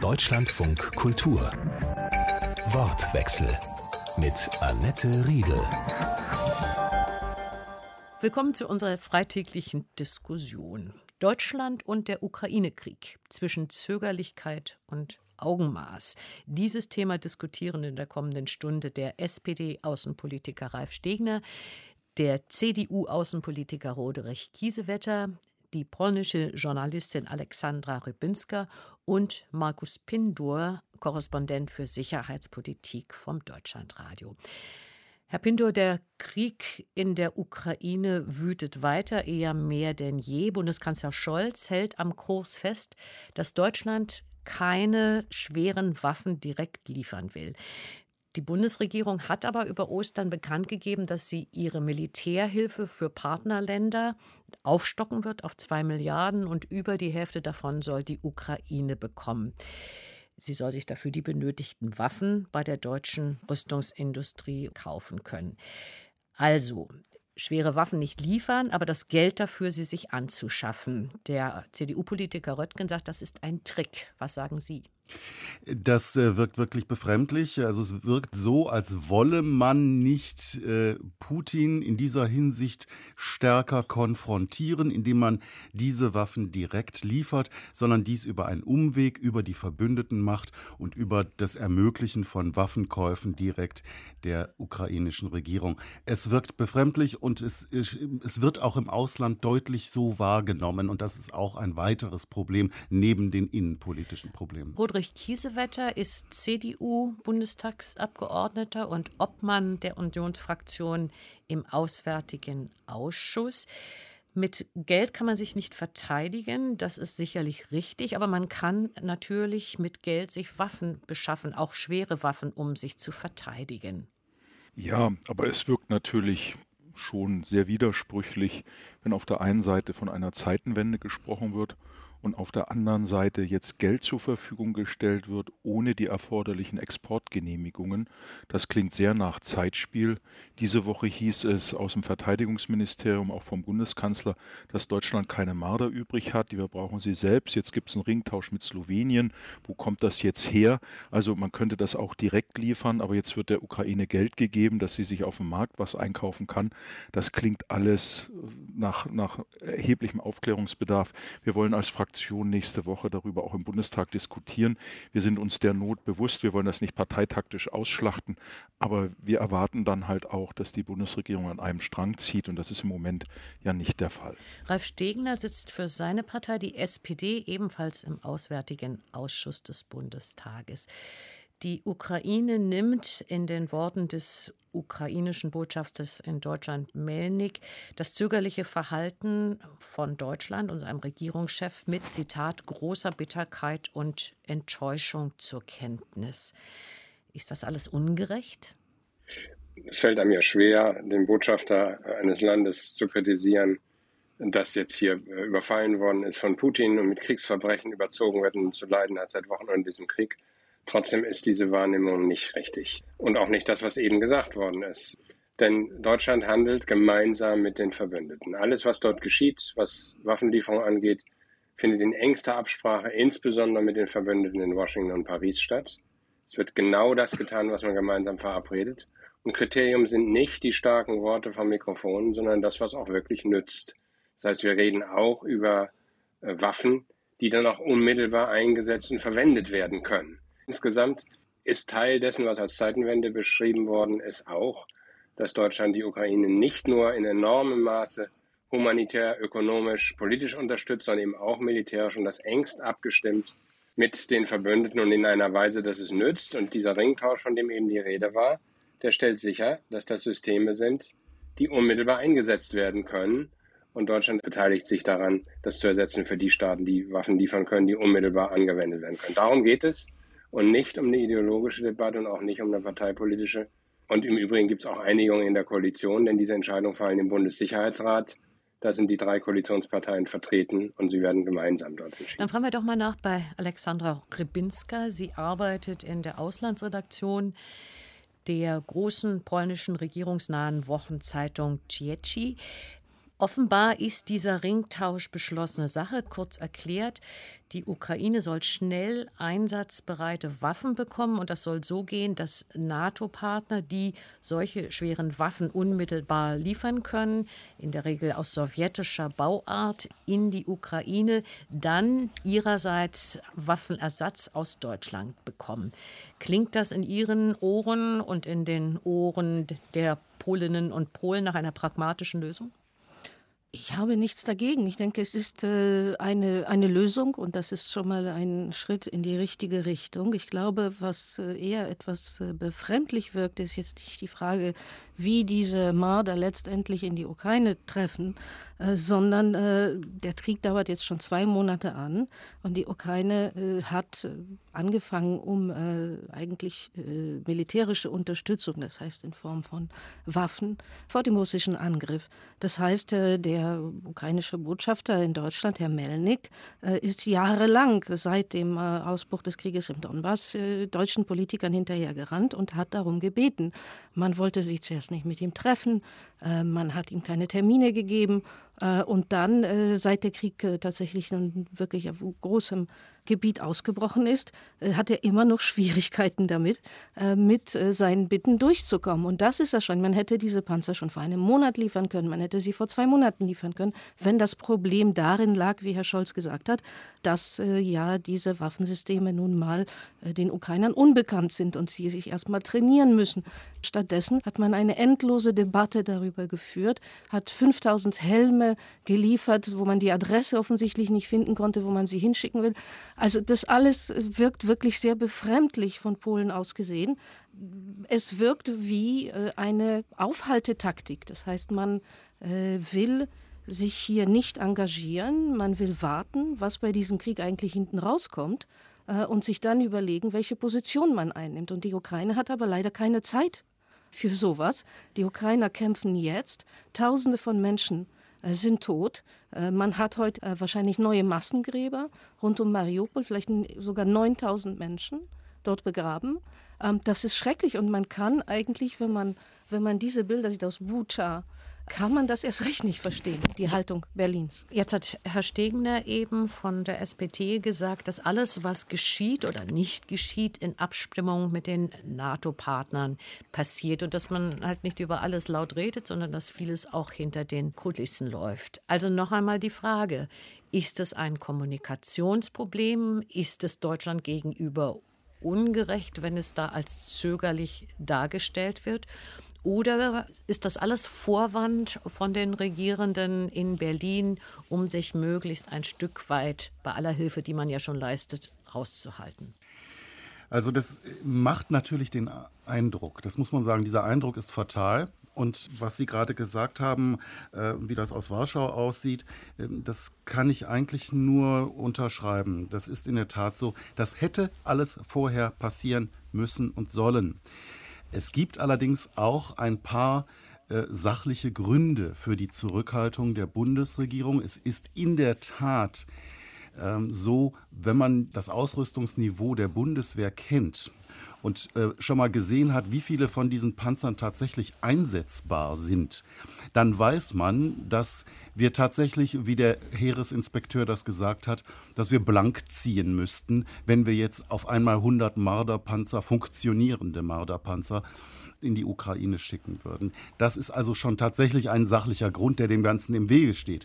Deutschlandfunk Kultur. Wortwechsel mit Annette Riedel. Willkommen zu unserer freitäglichen Diskussion. Deutschland und der Ukraine-Krieg zwischen Zögerlichkeit und Augenmaß. Dieses Thema diskutieren in der kommenden Stunde der SPD-Außenpolitiker Ralf Stegner, der CDU-Außenpolitiker Roderich Kiesewetter, die polnische Journalistin Alexandra Rybinska und Markus Pindur, Korrespondent für Sicherheitspolitik vom Deutschlandradio. Herr Pindur, der Krieg in der Ukraine wütet weiter, eher mehr denn je. Bundeskanzler Scholz hält am Kurs fest, dass Deutschland keine schweren Waffen direkt liefern will. Die Bundesregierung hat aber über Ostern bekannt gegeben, dass sie ihre Militärhilfe für Partnerländer aufstocken wird auf 2 Milliarden und über die Hälfte davon soll die Ukraine bekommen. Sie soll sich dafür die benötigten Waffen bei der deutschen Rüstungsindustrie kaufen können. Also schwere Waffen nicht liefern, aber das Geld dafür, sie sich anzuschaffen. Der CDU-Politiker Röttgen sagt, das ist ein Trick. Was sagen Sie? Das wirkt wirklich befremdlich. Also es wirkt so, als wolle man nicht Putin in dieser Hinsicht stärker konfrontieren, indem man diese Waffen direkt liefert, sondern dies über einen Umweg, über die Verbündeten macht und über das Ermöglichen von Waffenkäufen direkt der ukrainischen Regierung. Es wirkt befremdlich und es wird auch im Ausland deutlich so wahrgenommen. Und das ist auch ein weiteres Problem neben den innenpolitischen Problemen. Roderich Kiesewetter ist CDU-Bundestagsabgeordneter und Obmann der Unionsfraktion im Auswärtigen Ausschuss. Mit Geld kann man sich nicht verteidigen, das ist sicherlich richtig, aber man kann natürlich mit Geld sich Waffen beschaffen, auch schwere Waffen, um sich zu verteidigen. Ja, aber es wirkt natürlich schon sehr widersprüchlich, wenn auf der einen Seite von einer Zeitenwende gesprochen wird und auf der anderen Seite jetzt Geld zur Verfügung gestellt wird, ohne die erforderlichen Exportgenehmigungen. Das klingt sehr nach Zeitspiel. Diese Woche hieß es aus dem Verteidigungsministerium, auch vom Bundeskanzler, dass Deutschland keine Marder übrig hat. Wir brauchen sie selbst. Jetzt gibt es einen Ringtausch mit Slowenien. Wo kommt das jetzt her? Also man könnte das auch direkt liefern, aber jetzt wird der Ukraine Geld gegeben, dass sie sich auf dem Markt was einkaufen kann. Das klingt alles nach erheblichem Aufklärungsbedarf. Wir wollen als Fraktion nächste Woche darüber auch im Bundestag diskutieren. Wir sind uns der Not bewusst. Wir wollen das nicht parteitaktisch ausschlachten, aber wir erwarten dann halt auch, dass die Bundesregierung an einem Strang zieht und das ist im Moment ja nicht der Fall. Ralf Stegner sitzt für seine Partei, die SPD, ebenfalls im Auswärtigen Ausschuss des Bundestages. Die Ukraine nimmt in den Worten des ukrainischen Botschafters in Deutschland Melnik das zögerliche Verhalten von Deutschland und seinem Regierungschef mit, Zitat, großer Bitterkeit und Enttäuschung zur Kenntnis. Ist das alles ungerecht? Es fällt einem ja schwer, den Botschafter eines Landes zu kritisieren, das jetzt hier überfallen worden ist von Putin und mit Kriegsverbrechen überzogen wird und zu leiden hat seit Wochen an diesem Krieg. Trotzdem ist diese Wahrnehmung nicht richtig und auch nicht das, was eben gesagt worden ist. Denn Deutschland handelt gemeinsam mit den Verbündeten. Alles, was dort geschieht, was Waffenlieferung angeht, findet in engster Absprache, insbesondere mit den Verbündeten in Washington und Paris statt. Es wird genau das getan, was man gemeinsam verabredet. Und Kriterium sind nicht die starken Worte vom Mikrofon, sondern das, was auch wirklich nützt. Das heißt, wir reden auch über Waffen, die dann auch unmittelbar eingesetzt und verwendet werden können. Insgesamt ist Teil dessen, was als Zeitenwende beschrieben worden ist, auch, dass Deutschland die Ukraine nicht nur in enormem Maße humanitär, ökonomisch, politisch unterstützt, sondern eben auch militärisch und das engst abgestimmt mit den Verbündeten und in einer Weise, dass es nützt. Und dieser Ringtausch, von dem eben die Rede war, der stellt sicher, dass das Systeme sind, die unmittelbar eingesetzt werden können. Und Deutschland beteiligt sich daran, das zu ersetzen für die Staaten, die Waffen liefern können, die unmittelbar angewendet werden können. Darum geht es. Und nicht um eine ideologische Debatte und auch nicht um eine parteipolitische. Und im Übrigen gibt es auch Einigungen in der Koalition, denn diese Entscheidungen fallen im Bundessicherheitsrat. Da sind die 3 Koalitionsparteien vertreten und sie werden gemeinsam dort entschieden. Dann fragen wir doch mal nach bei Alexandra Rybinska. Sie arbeitet in der Auslandsredaktion der großen polnischen regierungsnahen Wochenzeitung Dzieci. Offenbar ist dieser Ringtausch beschlossene Sache. Kurz erklärt, die Ukraine soll schnell einsatzbereite Waffen bekommen. Und das soll so gehen, dass NATO-Partner, die solche schweren Waffen unmittelbar liefern können, in der Regel aus sowjetischer Bauart, in die Ukraine, dann ihrerseits Waffenersatz aus Deutschland bekommen. Klingt das in Ihren Ohren und in den Ohren der Polinnen und Polen nach einer pragmatischen Lösung? Ich habe nichts dagegen. Ich denke, es ist eine Lösung und das ist schon mal ein Schritt in die richtige Richtung. Ich glaube, was eher etwas befremdlich wirkt, ist jetzt nicht die Frage, wie diese Marder letztendlich in die Ukraine treffen, sondern der Krieg dauert jetzt schon 2 Monate an und die Ukraine hat angefangen, um eigentlich militärische Unterstützung, das heißt in Form von Waffen, vor dem russischen Angriff. Das heißt, der ukrainische Botschafter in Deutschland, Herr Melnik, ist jahrelang seit dem Ausbruch des Krieges im Donbass deutschen Politikern hinterhergerannt und hat darum gebeten. Man wollte sich zuerst nicht mit ihm treffen, man hat ihm keine Termine gegeben und dann, seit der Krieg tatsächlich dann wirklich auf großem Gebiet ausgebrochen ist, hat er immer noch Schwierigkeiten damit, mit seinen Bitten durchzukommen. Und das ist ja schon, man hätte diese Panzer schon vor einem Monat liefern können, man hätte sie vor 2 Monaten liefern können, wenn das Problem darin lag, wie Herr Scholz gesagt hat, dass ja diese Waffensysteme nun mal den Ukrainern unbekannt sind und sie sich erst mal trainieren müssen. Stattdessen hat man eine endlose Debatte darüber geführt, hat 5000 Helme geliefert, wo man die Adresse offensichtlich nicht finden konnte, wo man sie hinschicken will. Also das alles wirkt wirklich sehr befremdlich von Polen aus gesehen. Es wirkt wie eine Aufhaltetaktik. Das heißt, man will sich hier nicht engagieren, man will warten, was bei diesem Krieg eigentlich hinten rauskommt und sich dann überlegen, welche Position man einnimmt. Und die Ukraine hat aber leider keine Zeit für sowas. Die Ukrainer kämpfen jetzt, Tausende von Menschen sind tot. Man hat heute wahrscheinlich neue Massengräber rund um Mariupol, vielleicht sogar 9000 Menschen dort begraben. Das ist schrecklich und man kann eigentlich, wenn man diese Bilder sieht aus Bucha, kann man das erst recht nicht verstehen, die Haltung Berlins. Jetzt hat Herr Stegner eben von der SPD gesagt, dass alles, was geschieht oder nicht geschieht, in Abstimmung mit den NATO-Partnern passiert und dass man halt nicht über alles laut redet, sondern dass vieles auch hinter den Kulissen läuft. Also noch einmal die Frage, ist es ein Kommunikationsproblem? Ist es Deutschland gegenüber ungerecht, wenn es da als zögerlich dargestellt wird? Oder ist das alles Vorwand von den Regierenden in Berlin, um sich möglichst ein Stück weit bei aller Hilfe, die man ja schon leistet, rauszuhalten? Also das macht natürlich den Eindruck, das muss man sagen, dieser Eindruck ist fatal. Und was Sie gerade gesagt haben, wie das aus Warschau aussieht, das kann ich eigentlich nur unterschreiben. Das ist in der Tat so, das hätte alles vorher passieren müssen und sollen. Es gibt allerdings auch ein paar sachliche Gründe für die Zurückhaltung der Bundesregierung. Es ist in der Tat so, wenn man das Ausrüstungsniveau der Bundeswehr kennt und schon mal gesehen hat, wie viele von diesen Panzern tatsächlich einsetzbar sind, dann weiß man, dass wir tatsächlich, wie der Heeresinspekteur das gesagt hat, dass wir blank ziehen müssten, wenn wir jetzt auf einmal 100 Marder-Panzer, funktionierende Marder-Panzer, in die Ukraine schicken würden. Das ist also schon tatsächlich ein sachlicher Grund, der dem Ganzen im Wege steht.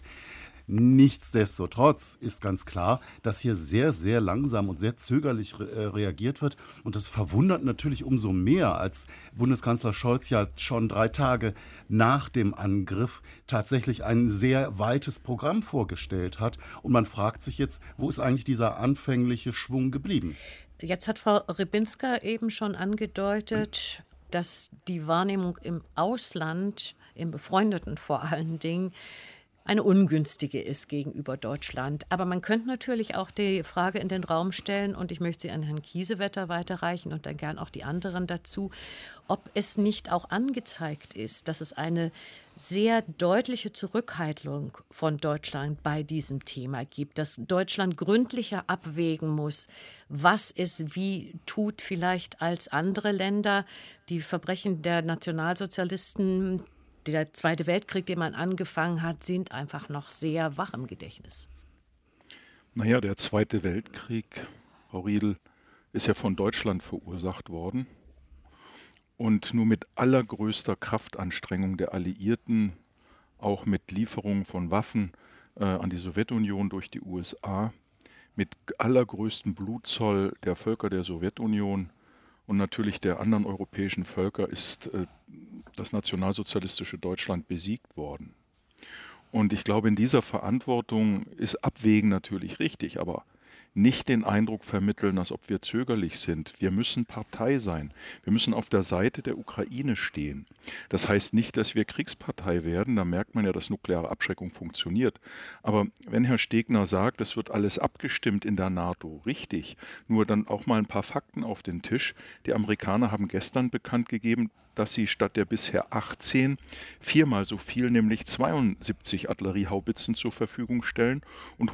Nichtsdestotrotz ist ganz klar, dass hier sehr, sehr langsam und sehr zögerlich reagiert wird. Und das verwundert natürlich umso mehr, als Bundeskanzler Scholz ja schon 3 Tage nach dem Angriff tatsächlich ein sehr weites Programm vorgestellt hat. Und man fragt sich jetzt, wo ist eigentlich dieser anfängliche Schwung geblieben? Jetzt hat Frau Rybinska eben schon angedeutet, dass die Wahrnehmung im Ausland, im Befreundeten vor allen Dingen, eine ungünstige ist gegenüber Deutschland. Aber man könnte natürlich auch die Frage in den Raum stellen, und ich möchte sie an Herrn Kiesewetter weiterreichen und dann gern auch die anderen dazu, ob es nicht auch angezeigt ist, dass es eine sehr deutliche Zurückhaltung von Deutschland bei diesem Thema gibt, dass Deutschland gründlicher abwägen muss, was es wie tut, vielleicht als andere Länder. Die Verbrechen der Nationalsozialisten, der Zweite Weltkrieg, den man angefangen hat, sind einfach noch sehr wach im Gedächtnis. Naja, der Zweite Weltkrieg, Frau Riedel, ist ja von Deutschland verursacht worden. Und nur mit allergrößter Kraftanstrengung der Alliierten, auch mit Lieferungen von Waffen an die Sowjetunion durch die USA, mit allergrößtem Blutzoll der Völker der Sowjetunion und natürlich der anderen europäischen Völker ist das nationalsozialistische Deutschland besiegt worden. Und ich glaube, in dieser Verantwortung ist Abwägen natürlich richtig, aber nicht den Eindruck vermitteln, als ob wir zögerlich sind. Wir müssen Partei sein. Wir müssen auf der Seite der Ukraine stehen. Das heißt nicht, dass wir Kriegspartei werden. Da merkt man ja, dass nukleare Abschreckung funktioniert. Aber wenn Herr Stegner sagt, es wird alles abgestimmt in der NATO, richtig. Nur dann auch mal ein paar Fakten auf den Tisch. Die Amerikaner haben gestern bekannt gegeben, dass sie statt der bisher 18 viermal so viel, nämlich 72 Artilleriehaubitzen zur Verfügung stellen und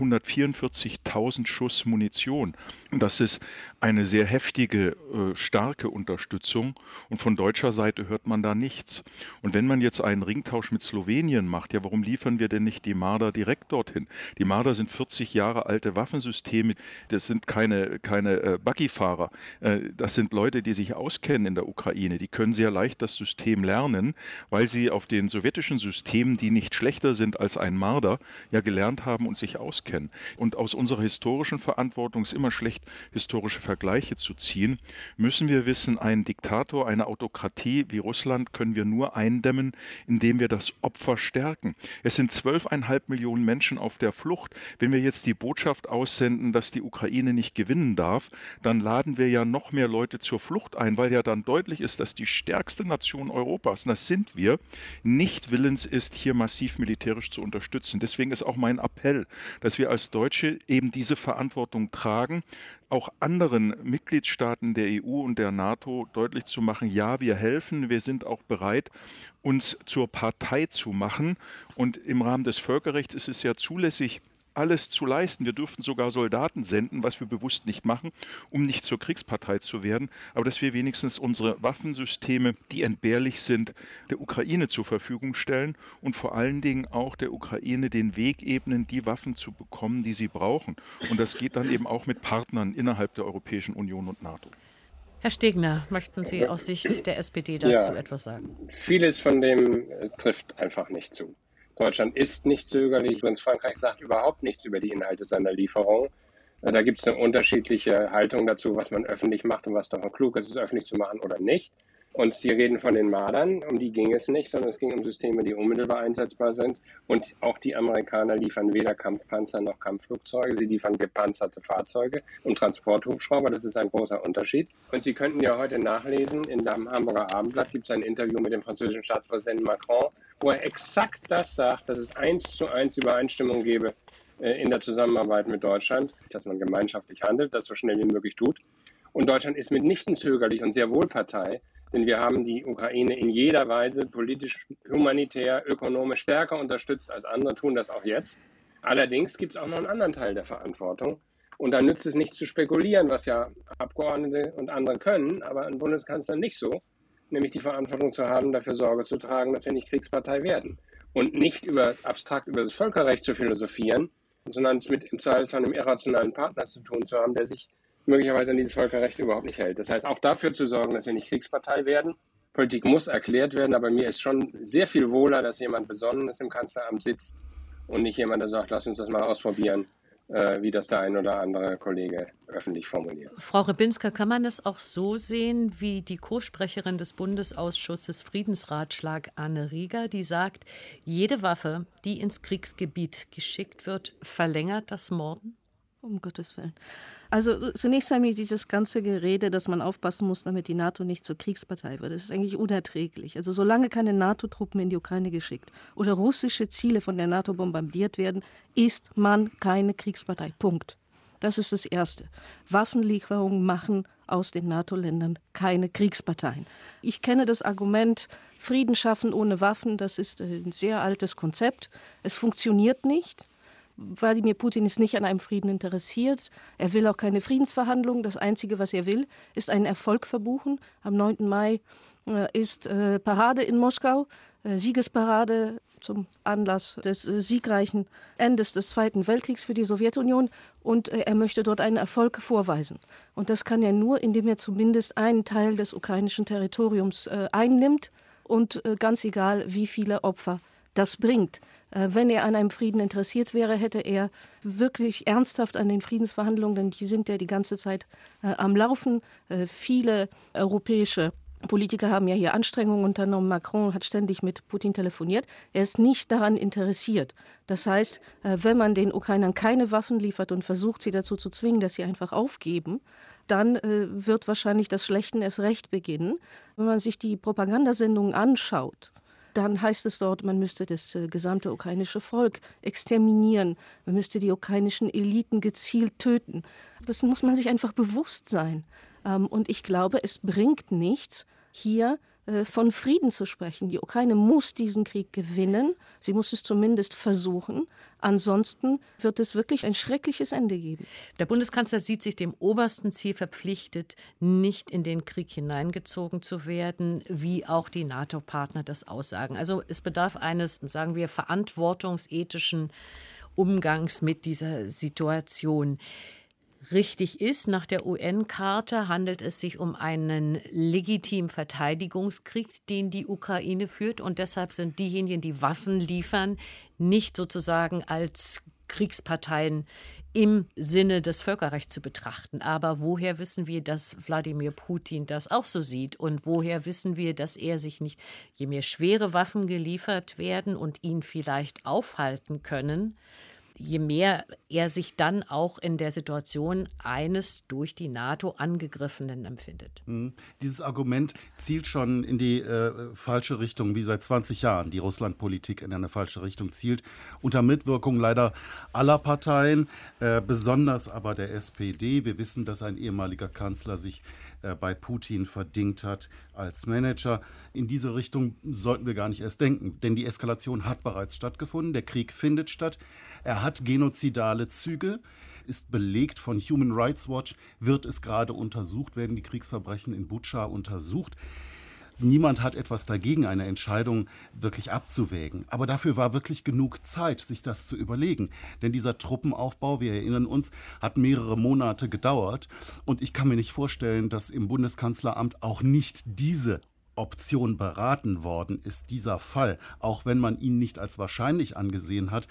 144.000 Schuss Munition. Das ist eine sehr heftige, starke Unterstützung und von deutscher Seite hört man da nichts. Und wenn man jetzt einen Ringtausch mit Slowenien macht, ja, warum liefern wir denn nicht die Marder direkt dorthin? Die Marder sind 40 Jahre alte Waffensysteme, das sind keine Buggyfahrer, das sind Leute, die sich auskennen in der Ukraine, die können sehr leicht das System lernen, weil sie auf den sowjetischen Systemen, die nicht schlechter sind als ein Marder, ja gelernt haben und sich auskennen. Und aus unserer historischen Verantwortung ist immer schlecht, historische Vergleiche zu ziehen, müssen wir wissen, ein Diktator, eine Autokratie wie Russland können wir nur eindämmen, indem wir das Opfer stärken. Es sind 12,5 Millionen Menschen auf der Flucht. Wenn wir jetzt die Botschaft aussenden, dass die Ukraine nicht gewinnen darf, dann laden wir ja noch mehr Leute zur Flucht ein, weil ja dann deutlich ist, dass die stärkste Nation Europas, und das sind wir, nicht willens ist, hier massiv militärisch zu unterstützen. Deswegen ist auch mein Appell, dass wir als Deutsche eben diese Verantwortung tragen, auch anderen Mitgliedstaaten der EU und der NATO deutlich zu machen, ja, wir helfen, wir sind auch bereit, uns zur Partei zu machen. Und im Rahmen des Völkerrechts ist es ja zulässig, alles zu leisten. Wir dürften sogar Soldaten senden, was wir bewusst nicht machen, um nicht zur Kriegspartei zu werden, aber dass wir wenigstens unsere Waffensysteme, die entbehrlich sind, der Ukraine zur Verfügung stellen und vor allen Dingen auch der Ukraine den Weg ebnen, die Waffen zu bekommen, die sie brauchen. Und das geht dann eben auch mit Partnern innerhalb der Europäischen Union und NATO. Herr Stegner, möchten Sie aus Sicht der SPD dazu etwas sagen? Vieles von dem trifft einfach nicht zu. Deutschland ist nicht zögerlich. Übrigens, Frankreich sagt überhaupt nichts über die Inhalte seiner Lieferung. Da gibt es eine unterschiedliche Haltung dazu, was man öffentlich macht und was davon klug ist, es öffentlich zu machen oder nicht. Und Sie reden von den Mardern, um die ging es nicht, sondern es ging um Systeme, die unmittelbar einsetzbar sind. Und auch die Amerikaner liefern weder Kampfpanzer noch Kampfflugzeuge. Sie liefern gepanzerte Fahrzeuge und Transporthubschrauber. Das ist ein großer Unterschied. Und Sie könnten ja heute nachlesen, in dem Hamburger Abendblatt gibt es ein Interview mit dem französischen Staatspräsidenten Macron, wo er exakt das sagt, dass es 1:1 Übereinstimmung gebe in der Zusammenarbeit mit Deutschland, dass man gemeinschaftlich handelt, das so schnell wie möglich tut. Und Deutschland ist mitnichten zögerlich und sehr wohl Partei, denn wir haben die Ukraine in jeder Weise politisch, humanitär, ökonomisch stärker unterstützt als andere, tun das auch jetzt. Allerdings gibt es auch noch einen anderen Teil der Verantwortung. Und da nützt es nicht zu spekulieren, was ja Abgeordnete und andere können, aber ein Bundeskanzler nicht so, nämlich die Verantwortung zu haben, dafür Sorge zu tragen, dass wir nicht Kriegspartei werden. Und nicht abstrakt über das Völkerrecht zu philosophieren, sondern es mit im Zweifelsfall einem irrationalen Partner zu tun zu haben, der sich möglicherweise an dieses Völkerrecht überhaupt nicht hält. Das heißt, auch dafür zu sorgen, dass wir nicht Kriegspartei werden. Politik muss erklärt werden, aber mir ist schon sehr viel wohler, dass jemand Besonnenes im Kanzleramt sitzt und nicht jemand, der sagt, lass uns das mal ausprobieren, wie das der ein oder andere Kollege öffentlich formuliert. Frau Rybinska, kann man es auch so sehen, wie die Co-Sprecherin des Bundesausschusses Friedensratschlag Anne Rieger, die sagt, jede Waffe, die ins Kriegsgebiet geschickt wird, verlängert das Morden? Um Gottes Willen. Also zunächst einmal dieses ganze Gerede, dass man aufpassen muss, damit die NATO nicht zur Kriegspartei wird. Das ist eigentlich unerträglich. Also solange keine NATO-Truppen in die Ukraine geschickt oder russische Ziele von der NATO bombardiert werden, ist man keine Kriegspartei. Punkt. Das ist das Erste. Waffenlieferungen machen aus den NATO-Ländern keine Kriegsparteien. Ich kenne das Argument, Frieden schaffen ohne Waffen, das ist ein sehr altes Konzept. Es funktioniert nicht. Wladimir Putin ist nicht an einem Frieden interessiert. Er will auch keine Friedensverhandlungen. Das Einzige, was er will, ist einen Erfolg verbuchen. Am 9. Mai ist Parade in Moskau, Siegesparade zum Anlass des siegreichen Endes des Zweiten Weltkriegs für die Sowjetunion. Und er möchte dort einen Erfolg vorweisen. Und das kann er nur, indem er zumindest einen Teil des ukrainischen Territoriums einnimmt. Und ganz egal, wie viele Opfer das bringt. Wenn er an einem Frieden interessiert wäre, hätte er wirklich ernsthaft an den Friedensverhandlungen, denn die sind ja die ganze Zeit am Laufen. Viele europäische Politiker haben ja hier Anstrengungen unternommen. Macron hat ständig mit Putin telefoniert. Er ist nicht daran interessiert. Das heißt, wenn man den Ukrainern keine Waffen liefert und versucht, sie dazu zu zwingen, dass sie einfach aufgeben, dann wird wahrscheinlich das Schlechten erst recht beginnen. Wenn man sich die Propagandasendungen anschaut, dann heißt es dort, man müsste das gesamte ukrainische Volk exterminieren, man müsste die ukrainischen Eliten gezielt töten. Das muss man sich einfach bewusst sein. Und ich glaube, es bringt nichts, hier von Frieden zu sprechen. Die Ukraine muss diesen Krieg gewinnen. Sie muss es zumindest versuchen. Ansonsten wird es wirklich ein schreckliches Ende geben. Der Bundeskanzler sieht sich dem obersten Ziel verpflichtet, nicht in den Krieg hineingezogen zu werden, wie auch die NATO-Partner das aussagen. Also es bedarf eines, sagen wir, verantwortungsethischen Umgangs mit dieser Situation. Richtig ist, nach der UN-Charta handelt es sich um einen legitimen Verteidigungskrieg, den die Ukraine führt. Und deshalb sind diejenigen, die Waffen liefern, nicht sozusagen als Kriegsparteien im Sinne des Völkerrechts zu betrachten. Aber woher wissen wir, dass Wladimir Putin das auch so sieht? Und woher wissen wir, dass er sich nicht, je mehr schwere Waffen geliefert werden und ihn vielleicht aufhalten können, je mehr er sich dann auch in der Situation eines durch die NATO angegriffenen empfindet. Dieses Argument zielt schon in die falsche Richtung, wie seit 20 Jahren die Russlandpolitik in eine falsche Richtung zielt. Unter Mitwirkung leider aller Parteien, besonders aber der SPD. Wir wissen, dass ein ehemaliger Kanzler sich bei Putin verdingt hat als Manager. In diese Richtung sollten wir gar nicht erst denken, denn die Eskalation hat bereits stattgefunden, der Krieg findet statt, er hat genozidale Züge, ist belegt von Human Rights Watch, wird es gerade untersucht, werden die Kriegsverbrechen in Butscha untersucht. Niemand hat etwas dagegen, eine Entscheidung wirklich abzuwägen. Aber dafür war wirklich genug Zeit, sich das zu überlegen. Denn dieser Truppenaufbau, wir erinnern uns, hat mehrere Monate gedauert. Und ich kann mir nicht vorstellen, dass im Bundeskanzleramt auch nicht diese Option beraten worden ist, dieser Fall. Auch wenn man ihn nicht als wahrscheinlich angesehen hat.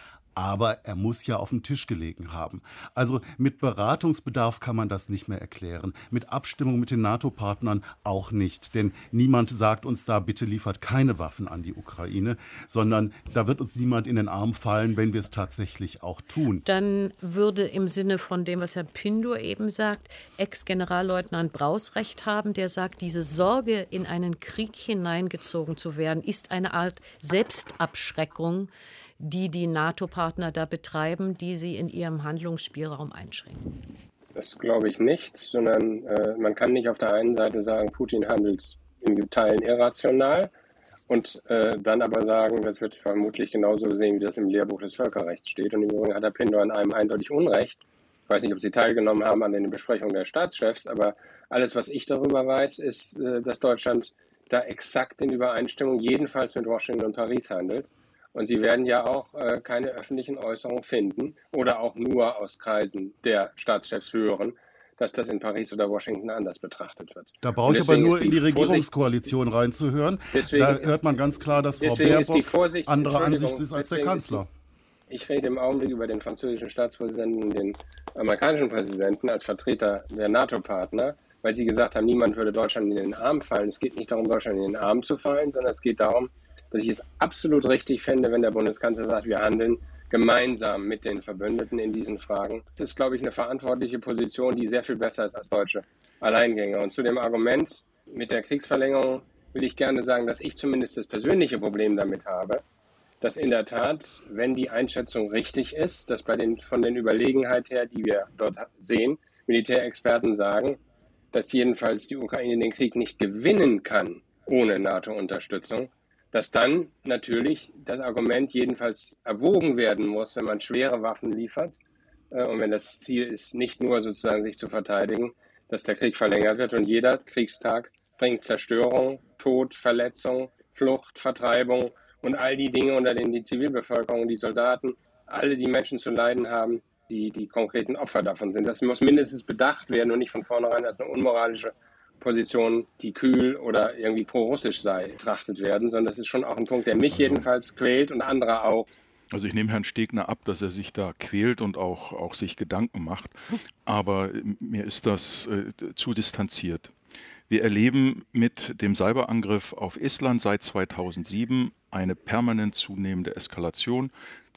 Aber er muss ja auf dem Tisch gelegen haben. Also mit Beratungsbedarf kann man das nicht mehr erklären. Mit Abstimmung mit den NATO-Partnern auch nicht. Denn niemand sagt uns da, bitte liefert keine Waffen an die Ukraine, sondern da wird uns niemand in den Arm fallen, wenn wir es tatsächlich auch tun. Dann würde im Sinne von dem, was Herr Pindur eben sagt, Ex-Generalleutnant Braus recht haben, der sagt, diese Sorge, in einen Krieg hineingezogen zu werden, ist eine Art Selbstabschreckung, die NATO-Partner da betreiben, die sie in ihrem Handlungsspielraum einschränken? Das glaube ich nicht, sondern man kann nicht auf der einen Seite sagen, Putin handelt in Teilen irrational und dann aber sagen, das wird vermutlich genauso sehen, wie das im Lehrbuch des Völkerrechts steht. Und im Übrigen hat Herr Pindur an einem eindeutig Unrecht. Ich weiß nicht, ob Sie teilgenommen haben an den Besprechungen der Staatschefs, aber alles, was ich darüber weiß, ist, dass Deutschland da exakt in Übereinstimmung jedenfalls mit Washington und Paris handelt. Und Sie werden ja auch keine öffentlichen Äußerungen finden oder auch nur aus Kreisen der Staatschefs hören, dass das in Paris oder Washington anders betrachtet wird. Da brauche ich aber nur in die Regierungskoalition reinzuhören. Da hört man ganz klar, dass Frau Baerbock anderer Ansicht ist als der Kanzler. Ich rede im Augenblick über den französischen Staatspräsidenten und den amerikanischen Präsidenten als Vertreter der NATO-Partner, weil sie gesagt haben, niemand würde Deutschland in den Arm fallen. Es geht nicht darum, Deutschland in den Arm zu fallen, sondern es geht darum, dass ich es absolut richtig fände, wenn der Bundeskanzler sagt, wir handeln gemeinsam mit den Verbündeten in diesen Fragen. Das ist, glaube ich, eine verantwortliche Position, die sehr viel besser ist als deutsche Alleingänge. Und zu dem Argument mit der Kriegsverlängerung will ich gerne sagen, dass ich zumindest das persönliche Problem damit habe, dass in der Tat, wenn die Einschätzung richtig ist, dass von den Überlegenheit her, die wir dort sehen, Militärexperten sagen, dass jedenfalls die Ukraine den Krieg nicht gewinnen kann ohne NATO-Unterstützung, dass dann natürlich das Argument jedenfalls erwogen werden muss, wenn man schwere Waffen liefert und wenn das Ziel ist, nicht nur sozusagen sich zu verteidigen, dass der Krieg verlängert wird und jeder Kriegstag bringt Zerstörung, Tod, Verletzung, Flucht, Vertreibung und all die Dinge, unter denen die Zivilbevölkerung, die Soldaten, alle die Menschen zu leiden haben, die konkreten Opfer davon sind. Das muss mindestens bedacht werden und nicht von vornherein als eine unmoralische Position, die kühl oder irgendwie pro-russisch sei, betrachtet werden, sondern das ist schon auch ein Punkt, der mich jedenfalls quält und andere auch. Also ich nehme Herrn Stegner ab, dass er sich da quält und auch sich Gedanken macht, aber mir ist das zu distanziert. Wir erleben mit dem Cyberangriff auf Estland seit 2007 eine permanent zunehmende Eskalation.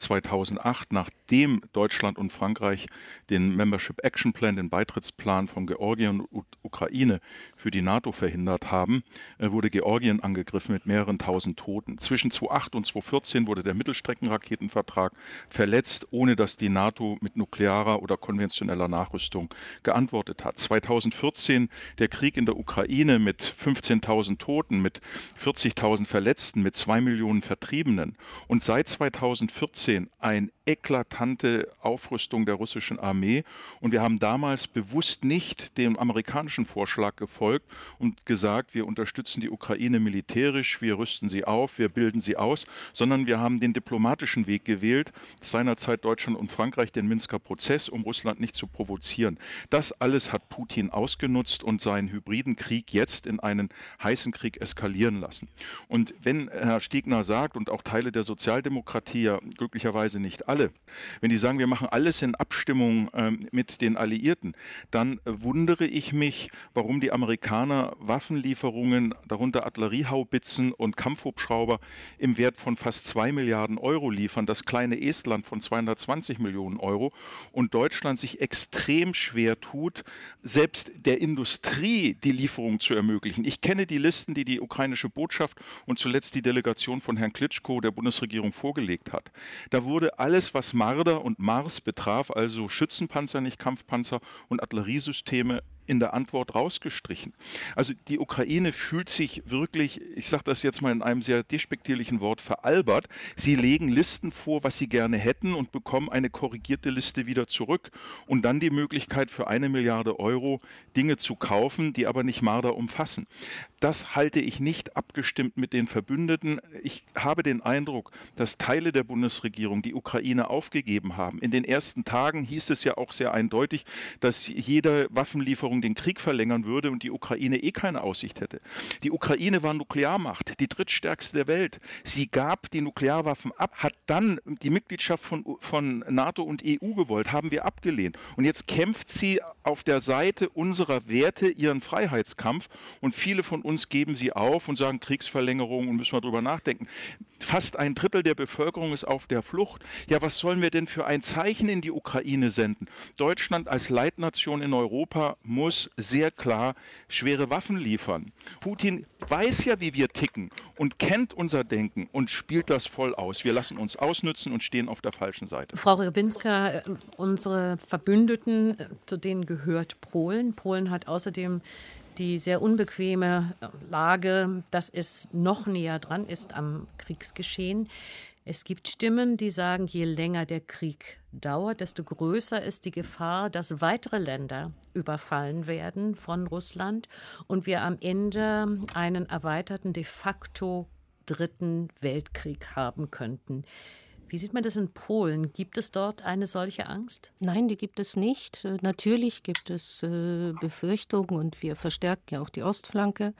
2008, nachdem Deutschland und Frankreich den Membership Action Plan, den Beitrittsplan von Georgien und Ukraine für die NATO verhindert haben, wurde Georgien angegriffen mit mehreren tausend Toten. Zwischen 2008 und 2014 wurde der Mittelstreckenraketenvertrag verletzt, ohne dass die NATO mit nuklearer oder konventioneller Nachrüstung geantwortet hat. 2014 der Krieg in der Ukraine mit 15.000 Toten, mit 40.000 Verletzten, mit 2 Millionen Vertriebenen. Und seit 2014 eine eklatante Aufrüstung der russischen Armee. Und wir haben damals bewusst nicht dem amerikanischen Vorschlag gefolgt und gesagt, wir unterstützen die Ukraine militärisch, wir rüsten sie auf, wir bilden sie aus, sondern wir haben den diplomatischen Weg gewählt, seinerzeit Deutschland und Frankreich, den Minsker Prozess, um Russland nicht zu provozieren. Das alles hat Putin ausgenutzt und seinen hybriden Krieg jetzt in einen heißen Krieg eskalieren lassen. Und wenn Herr Stegner sagt, und auch Teile der Sozialdemokratie, ja glücklicherweise nicht alle, wenn die sagen, wir machen alles in Abstimmung mit den Alliierten, dann wundere ich mich, warum die Amerikaner Waffenlieferungen, darunter Artilleriehaubitzen und Kampfhubschrauber im Wert von fast 2 Milliarden Euro liefern, das kleine Estland von 220 Millionen Euro und Deutschland sich extrem schwer tut, selbst der Industrie die Lieferung zu ermöglichen. Ich kenne die Listen, die die ukrainische Botschaft und zuletzt die Delegation von Herrn Klitschko der Bundesregierung vorgelegt hat. Da wurde alles, was Marder und Mars betraf, also Schützenpanzer, nicht Kampfpanzer und Artilleriesysteme, in der Antwort rausgestrichen. Also die Ukraine fühlt sich wirklich, ich sage das jetzt mal in einem sehr despektierlichen Wort, veralbert. Sie legen Listen vor, was sie gerne hätten und bekommen eine korrigierte Liste wieder zurück und dann die Möglichkeit für 1 Milliarde Euro Dinge zu kaufen, die aber nicht Marder umfassen. Das halte ich nicht abgestimmt mit den Verbündeten. Ich habe den Eindruck, dass Teile der Bundesregierung die Ukraine aufgegeben haben. In den ersten Tagen hieß es ja auch sehr eindeutig, dass jede Waffenlieferung den Krieg verlängern würde und die Ukraine keine Aussicht hätte. Die Ukraine war Nuklearmacht, die drittstärkste der Welt. Sie gab die Nuklearwaffen ab, hat dann die Mitgliedschaft von NATO und EU gewollt, haben wir abgelehnt. Und jetzt kämpft sie auf der Seite unserer Werte ihren Freiheitskampf und viele von uns geben sie auf und sagen Kriegsverlängerung und müssen wir drüber nachdenken. Fast 1/3 der Bevölkerung ist auf der Flucht. Ja, was sollen wir denn für ein Zeichen in die Ukraine senden? Deutschland als Leitnation in Europa muss sehr klar schwere Waffen liefern. Putin weiß ja, wie wir ticken und kennt unser Denken und spielt das voll aus. Wir lassen uns ausnützen und stehen auf der falschen Seite. Frau Rybinska, unsere Verbündeten, zu denen gehört Polen. Polen hat außerdem die sehr unbequeme Lage, dass es noch näher dran ist am Kriegsgeschehen. Es gibt Stimmen, die sagen, je länger der Krieg dauert, desto größer ist die Gefahr, dass weitere Länder überfallen werden von Russland und wir am Ende einen erweiterten de facto Dritten Weltkrieg haben könnten. Wie sieht man das in Polen? Gibt es dort eine solche Angst? Nein, die gibt es nicht. Natürlich gibt es Befürchtungen und wir verstärken ja auch die Ostflanke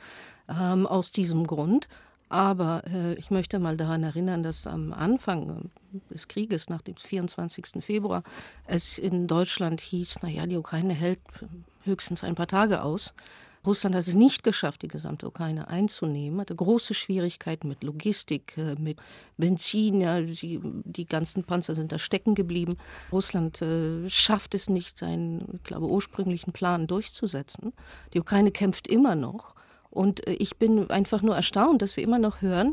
aus diesem Grund. Aber ich möchte mal daran erinnern, dass am Anfang des Krieges, nach dem 24. Februar, es in Deutschland hieß, naja, die Ukraine hält höchstens ein paar Tage aus. Russland hat es nicht geschafft, die gesamte Ukraine einzunehmen, hatte große Schwierigkeiten mit Logistik, mit Benzin, ja, die ganzen Panzer sind da stecken geblieben. Russland schafft es nicht, seinen, ich glaube, ursprünglichen Plan durchzusetzen. Die Ukraine kämpft immer noch. Und ich bin einfach nur erstaunt, dass wir immer noch hören,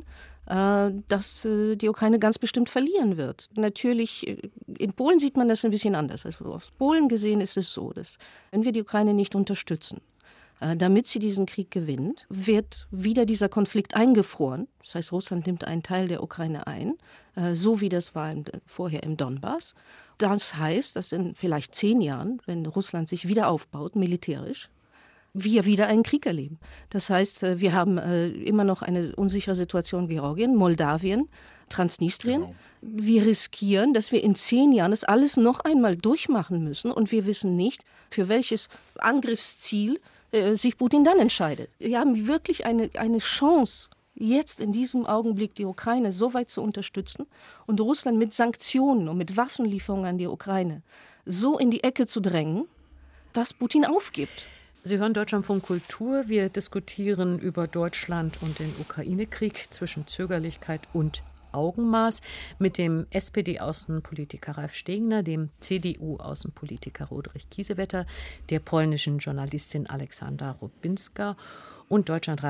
dass die Ukraine ganz bestimmt verlieren wird. Natürlich, in Polen sieht man das ein bisschen anders. Also aus Polen gesehen ist es so, dass wenn wir die Ukraine nicht unterstützen, damit sie diesen Krieg gewinnt, wird wieder dieser Konflikt eingefroren. Das heißt, Russland nimmt einen Teil der Ukraine ein, so wie das war vorher im Donbass. Das heißt, dass in vielleicht 10 Jahren, wenn Russland sich wieder aufbaut, militärisch, wir wieder einen Krieg erleben. Das heißt, wir haben immer noch eine unsichere Situation in Georgien, Moldawien, Transnistrien. Genau. Wir riskieren, dass wir in 10 Jahren das alles noch einmal durchmachen müssen und wir wissen nicht, für welches Angriffsziel sich Putin dann entscheidet. Wir haben wirklich eine Chance, jetzt in diesem Augenblick die Ukraine so weit zu unterstützen und Russland mit Sanktionen und mit Waffenlieferungen an die Ukraine so in die Ecke zu drängen, dass Putin aufgibt. Sie hören Deutschlandfunk Kultur. Wir diskutieren über Deutschland und den Ukraine-Krieg zwischen Zögerlichkeit und Augenmaß mit dem SPD-Außenpolitiker Ralf Stegner, dem CDU-Außenpolitiker Roderich Kiesewetter, der polnischen Journalistin Alexandra Rubinska und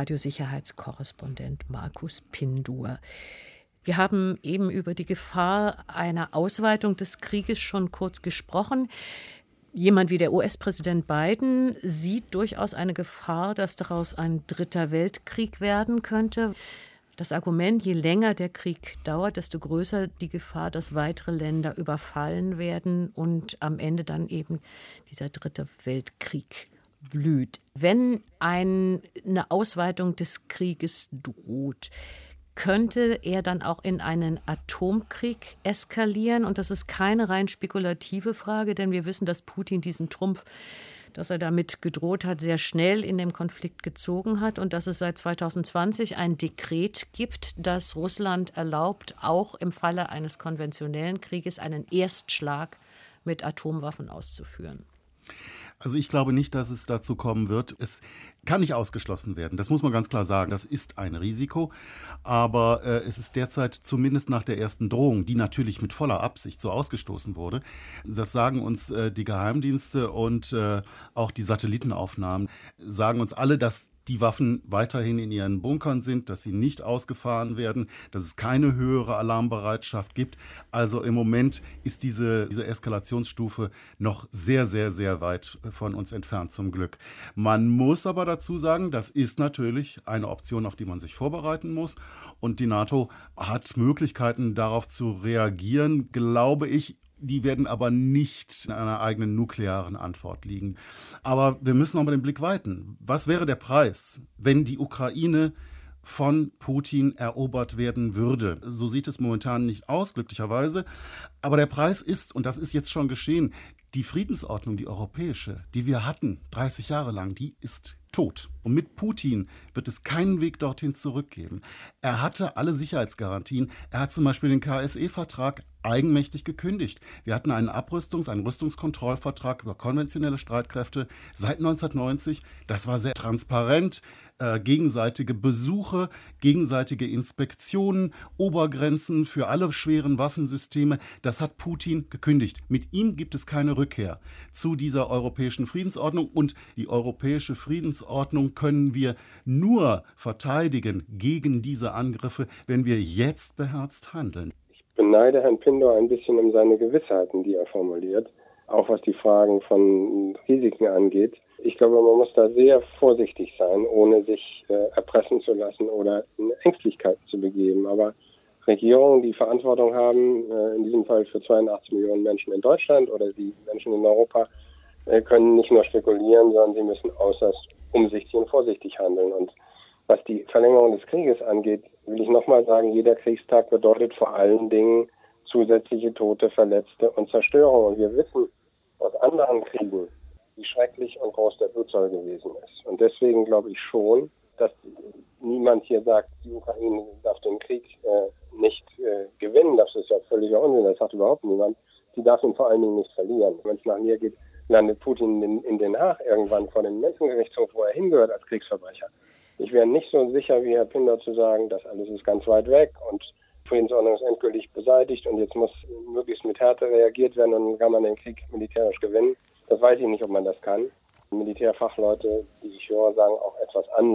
Deutschlandradio-Sicherheitskorrespondent Markus Pindur. Wir haben eben über die Gefahr einer Ausweitung des Krieges schon kurz gesprochen. Jemand wie der US-Präsident Biden sieht durchaus eine Gefahr, dass daraus ein dritter Weltkrieg werden könnte. Das Argument, je länger der Krieg dauert, desto größer die Gefahr, dass weitere Länder überfallen werden und am Ende dann eben dieser dritte Weltkrieg blüht. Wenn eine Ausweitung des Krieges droht, könnte er dann auch in einen Atomkrieg eskalieren? Und das ist keine rein spekulative Frage, denn wir wissen, dass Putin diesen Trumpf, dass er damit gedroht hat, sehr schnell in dem Konflikt gezogen hat und dass es seit 2020 ein Dekret gibt, das Russland erlaubt, auch im Falle eines konventionellen Krieges einen Erstschlag mit Atomwaffen auszuführen. Also ich glaube nicht, dass es dazu kommen wird. Es kann nicht ausgeschlossen werden. Das muss man ganz klar sagen. Das ist ein Risiko. Aber es ist derzeit zumindest nach der ersten Drohung, die natürlich mit voller Absicht so ausgestoßen wurde. Das sagen uns die Geheimdienste und auch die Satellitenaufnahmen sagen uns alle, dass die Waffen weiterhin in ihren Bunkern sind, dass sie nicht ausgefahren werden, dass es keine höhere Alarmbereitschaft gibt. Also im Moment ist diese Eskalationsstufe noch sehr, sehr, sehr weit von uns entfernt, zum Glück. Man muss aber dazu sagen, das ist natürlich eine Option, auf die man sich vorbereiten muss. Und die NATO hat Möglichkeiten, darauf zu reagieren, glaube ich. Die werden aber nicht in einer eigenen nuklearen Antwort liegen. Aber wir müssen auch mal den Blick weiten. Was wäre der Preis, wenn die Ukraine von Putin erobert werden würde? So sieht es momentan nicht aus, glücklicherweise. Aber der Preis ist, und das ist jetzt schon geschehen, die Friedensordnung, die europäische, die wir hatten 30 Jahre lang, die ist tot. Und mit Putin wird es keinen Weg dorthin zurückgeben. Er hatte alle Sicherheitsgarantien. Er hat zum Beispiel den KSE-Vertrag eigenmächtig gekündigt. Wir hatten einen Rüstungskontrollvertrag über konventionelle Streitkräfte seit 1990. Das war sehr transparent. Gegenseitige Besuche, gegenseitige Inspektionen, Obergrenzen für alle schweren Waffensysteme. Das hat Putin gekündigt. Mit ihm gibt es keine Rückkehr zu dieser europäischen Friedensordnung. Und die europäische Friedensordnung können wir nur verteidigen gegen diese Angriffe, wenn wir jetzt beherzt handeln. Ich beneide Herrn Pindur ein bisschen um seine Gewissheiten, die er formuliert, auch was die Fragen von Risiken angeht. Ich glaube, man muss da sehr vorsichtig sein, ohne sich erpressen zu lassen oder in Ängstlichkeit zu begeben. Aber Regierungen, die Verantwortung haben, in diesem Fall für 82 Millionen Menschen in Deutschland oder die Menschen in Europa, können nicht nur spekulieren, sondern sie müssen äußerst umsichtig und vorsichtig handeln. Und was die Verlängerung des Krieges angeht, will ich nochmal sagen, jeder Kriegstag bedeutet vor allen Dingen zusätzliche Tote, Verletzte und Zerstörung. Und wir wissen aus anderen Kriegen, wie schrecklich und groß der Blutzoll gewesen ist. Und deswegen glaube ich schon, dass niemand hier sagt, die Ukraine darf den Krieg nicht gewinnen. Das ist ja völliger Unsinn, das sagt überhaupt niemand. Sie darf ihn vor allen Dingen nicht verlieren. Wenn es nach mir geht, landet Putin in Den Haag irgendwann vor dem Menschengerichtshof, wo er hingehört als Kriegsverbrecher. Ich wäre nicht so sicher wie Herr Pindur zu sagen, das alles ist ganz weit weg und Friedensordnung ist endgültig beseitigt und jetzt muss möglichst mit Härte reagiert werden und dann kann man den Krieg militärisch gewinnen. Das weiß ich nicht, ob man das kann. Militärfachleute, die ich höre, sagen auch etwas anderes.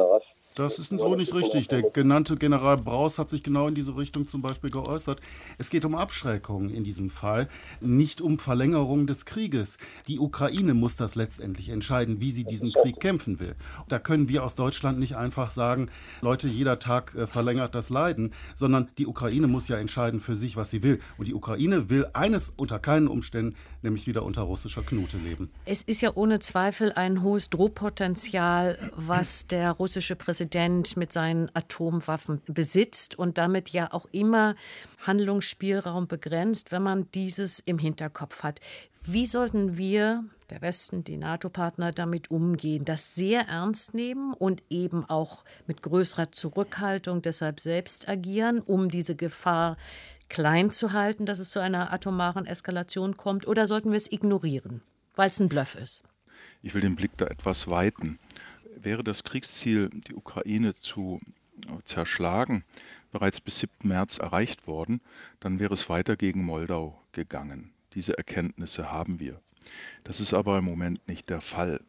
Das ist so nicht richtig. Der genannte General Braus hat sich genau in diese Richtung zum Beispiel geäußert. Es geht um Abschreckung in diesem Fall, nicht um Verlängerung des Krieges. Die Ukraine muss das letztendlich entscheiden, wie sie diesen Krieg kämpfen will. Da können wir aus Deutschland nicht einfach sagen, Leute, jeder Tag verlängert das Leiden, sondern die Ukraine muss ja entscheiden für sich, was sie will. Und die Ukraine will eines unter keinen Umständen, nämlich wieder unter russischer Knute leben. Es ist ja ohne Zweifel ein hohes Drohpotenzial, was der russische Präsident mit seinen Atomwaffen besitzt und damit ja auch immer Handlungsspielraum begrenzt, wenn man dieses im Hinterkopf hat. Wie sollten wir, der Westen, die NATO-Partner, damit umgehen, das sehr ernst nehmen und eben auch mit größerer Zurückhaltung deshalb selbst agieren, um diese Gefahr klein zu halten, dass es zu einer atomaren Eskalation kommt, oder sollten wir es ignorieren, weil es ein Bluff ist? Ich will den Blick da etwas weiten. Wäre das Kriegsziel, die Ukraine zu zerschlagen, bereits bis 7. März erreicht worden, dann wäre es weiter gegen Moldau gegangen. Diese Erkenntnisse haben wir. Das ist aber im Moment nicht der Fall.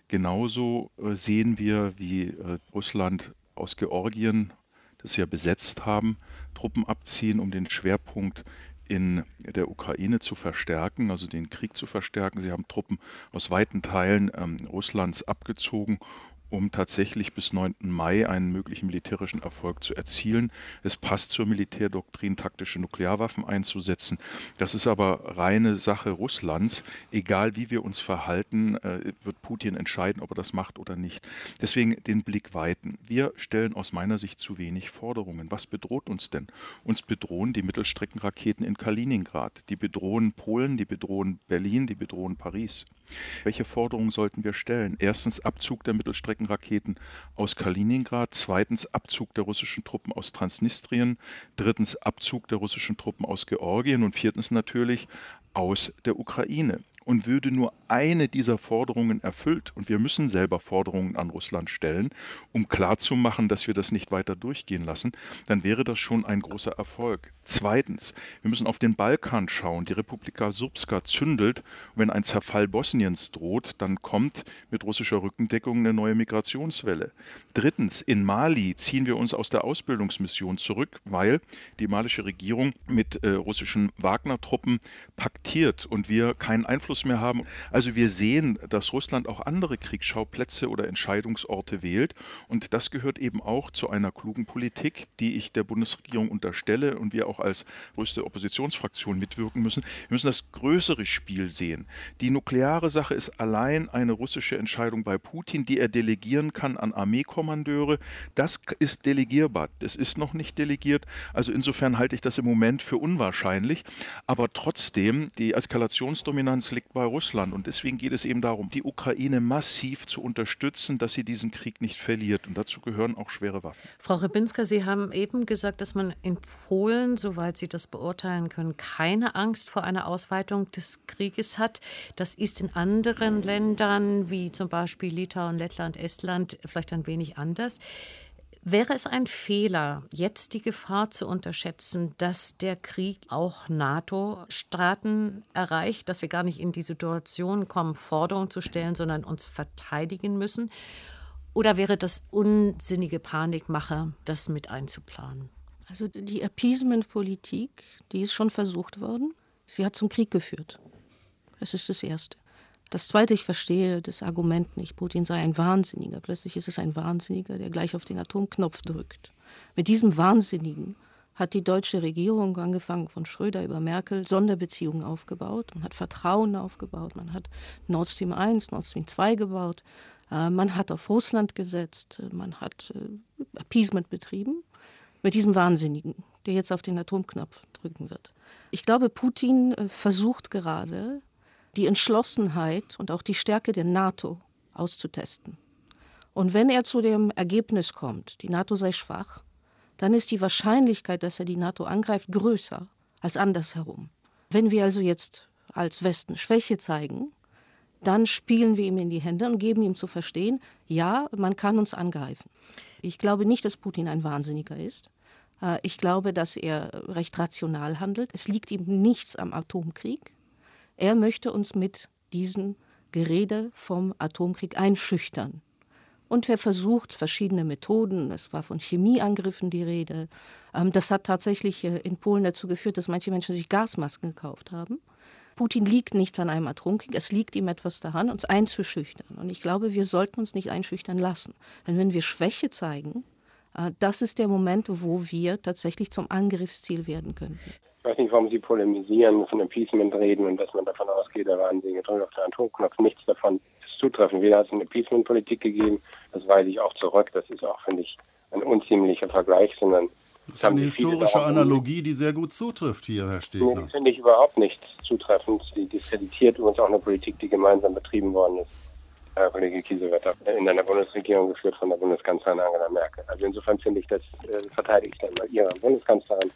Genauso sehen wir, wie Russland aus Georgien, das sie ja besetzt haben, Truppen abziehen, um den Schwerpunkt in der Ukraine zu verstärken, also den Krieg zu verstärken. Sie haben Truppen aus weiten Teilen Russlands abgezogen, um tatsächlich bis 9. Mai einen möglichen militärischen Erfolg zu erzielen. Es passt zur Militärdoktrin, taktische Nuklearwaffen einzusetzen. Das ist aber reine Sache Russlands. Egal wie wir uns verhalten, wird Putin entscheiden, ob er das macht oder nicht. Deswegen den Blick weiten. Wir stellen aus meiner Sicht zu wenig Forderungen. Was bedroht uns denn? Uns bedrohen die Mittelstreckenraketen in Kaliningrad. Die bedrohen Polen, die bedrohen Berlin, die bedrohen Paris. Welche Forderungen sollten wir stellen? Erstens Abzug der Mittelstreckenraketen aus Kaliningrad, zweitens Abzug der russischen Truppen aus Transnistrien, drittens Abzug der russischen Truppen aus Georgien und viertens natürlich aus der Ukraine. Und würde nur eine dieser Forderungen erfüllt, und wir müssen selber Forderungen an Russland stellen, um klarzumachen, dass wir das nicht weiter durchgehen lassen, dann wäre das schon ein großer Erfolg. Zweitens, wir müssen auf den Balkan schauen. Die Republika Srpska zündelt. Wenn ein Zerfall Bosniens droht, dann kommt mit russischer Rückendeckung eine neue Migrationswelle. Drittens, in Mali ziehen wir uns aus der Ausbildungsmission zurück, weil die malische Regierung mit russischen Wagner-Truppen paktiert und wir keinen Einfluss mehr haben. Also wir sehen, dass Russland auch andere Kriegsschauplätze oder Entscheidungsorte wählt und das gehört eben auch zu einer klugen Politik, die ich der Bundesregierung unterstelle und wir auch als größte Oppositionsfraktion mitwirken müssen. Wir müssen das größere Spiel sehen. Die nukleare Sache ist allein eine russische Entscheidung bei Putin, die er delegieren kann an Armeekommandeure. Das ist delegierbar. Das ist noch nicht delegiert. Also insofern halte ich das im Moment für unwahrscheinlich. Aber trotzdem, die Eskalationsdominanz liegt bei Russland und deswegen geht es eben darum, die Ukraine massiv zu unterstützen, dass sie diesen Krieg nicht verliert. Und dazu gehören auch schwere Waffen. Frau Rybinska, Sie haben eben gesagt, dass man in Polen, soweit Sie das beurteilen können, keine Angst vor einer Ausweitung des Krieges hat. Das ist in anderen Ländern, wie zum Beispiel Litauen, Lettland, Estland, vielleicht ein wenig anders. Wäre es ein Fehler, jetzt die Gefahr zu unterschätzen, dass der Krieg auch NATO-Staaten erreicht, dass wir gar nicht in die Situation kommen, Forderungen zu stellen, sondern uns verteidigen müssen? Oder wäre das unsinnige Panikmache, das mit einzuplanen? Also die Appeasement-Politik, die ist schon versucht worden. Sie hat zum Krieg geführt. Das ist das Erste. Das Zweite, ich verstehe das Argument nicht. Putin sei ein Wahnsinniger. Plötzlich ist es ein Wahnsinniger, der gleich auf den Atomknopf drückt. Mit diesem Wahnsinnigen hat die deutsche Regierung, angefangen von Schröder über Merkel, Sonderbeziehungen aufgebaut. Man hat Vertrauen aufgebaut. Man hat Nord Stream 1, Nord Stream 2 gebaut. Man hat auf Russland gesetzt. Man hat Appeasement betrieben. Mit diesem Wahnsinnigen, der jetzt auf den Atomknopf drücken wird. Ich glaube, Putin versucht gerade, die Entschlossenheit und auch die Stärke der NATO auszutesten. Und wenn er zu dem Ergebnis kommt, die NATO sei schwach, dann ist die Wahrscheinlichkeit, dass er die NATO angreift, größer als andersherum. Wenn wir also jetzt als Westen Schwäche zeigen, dann spielen wir ihm in die Hände und geben ihm zu verstehen, ja, man kann uns angreifen. Ich glaube nicht, dass Putin ein Wahnsinniger ist. Ich glaube, dass er recht rational handelt. Es liegt ihm nichts am Atomkrieg. Er möchte uns mit diesem Gerede vom Atomkrieg einschüchtern. Und wer versucht, verschiedene Methoden, es war von Chemieangriffen die Rede, das hat tatsächlich in Polen dazu geführt, dass manche Menschen sich Gasmasken gekauft haben. Putin liegt nichts an einem Atomkrieg, es liegt ihm etwas daran, uns einzuschüchtern. Und ich glaube, wir sollten uns nicht einschüchtern lassen. Denn wenn wir Schwäche zeigen, das ist der Moment, wo wir tatsächlich zum Angriffsziel werden könnten. Ich weiß nicht, warum Sie polemisieren, von Appeasement reden und dass man davon ausgeht, da waren Sie gedrückt auf den Atomknopf. Nichts davon ist zutreffend. Weder hat es eine Appeasement-Politik gegeben, das weise ich auch zurück. Das ist auch, finde ich, ein unziemlicher Vergleich, sondern das ist eine historische Analogie, die sehr gut zutrifft hier, Herr Stegner. Nee, das finde ich überhaupt nicht zutreffend. Die diskreditiert übrigens auch eine Politik, die gemeinsam betrieben worden ist. Herr Kollege Kiesewetter, in einer Bundesregierung geführt von der Bundeskanzlerin Angela Merkel. Also insofern finde ich, das verteidige ich dann mal Ihre Bundeskanzlerin.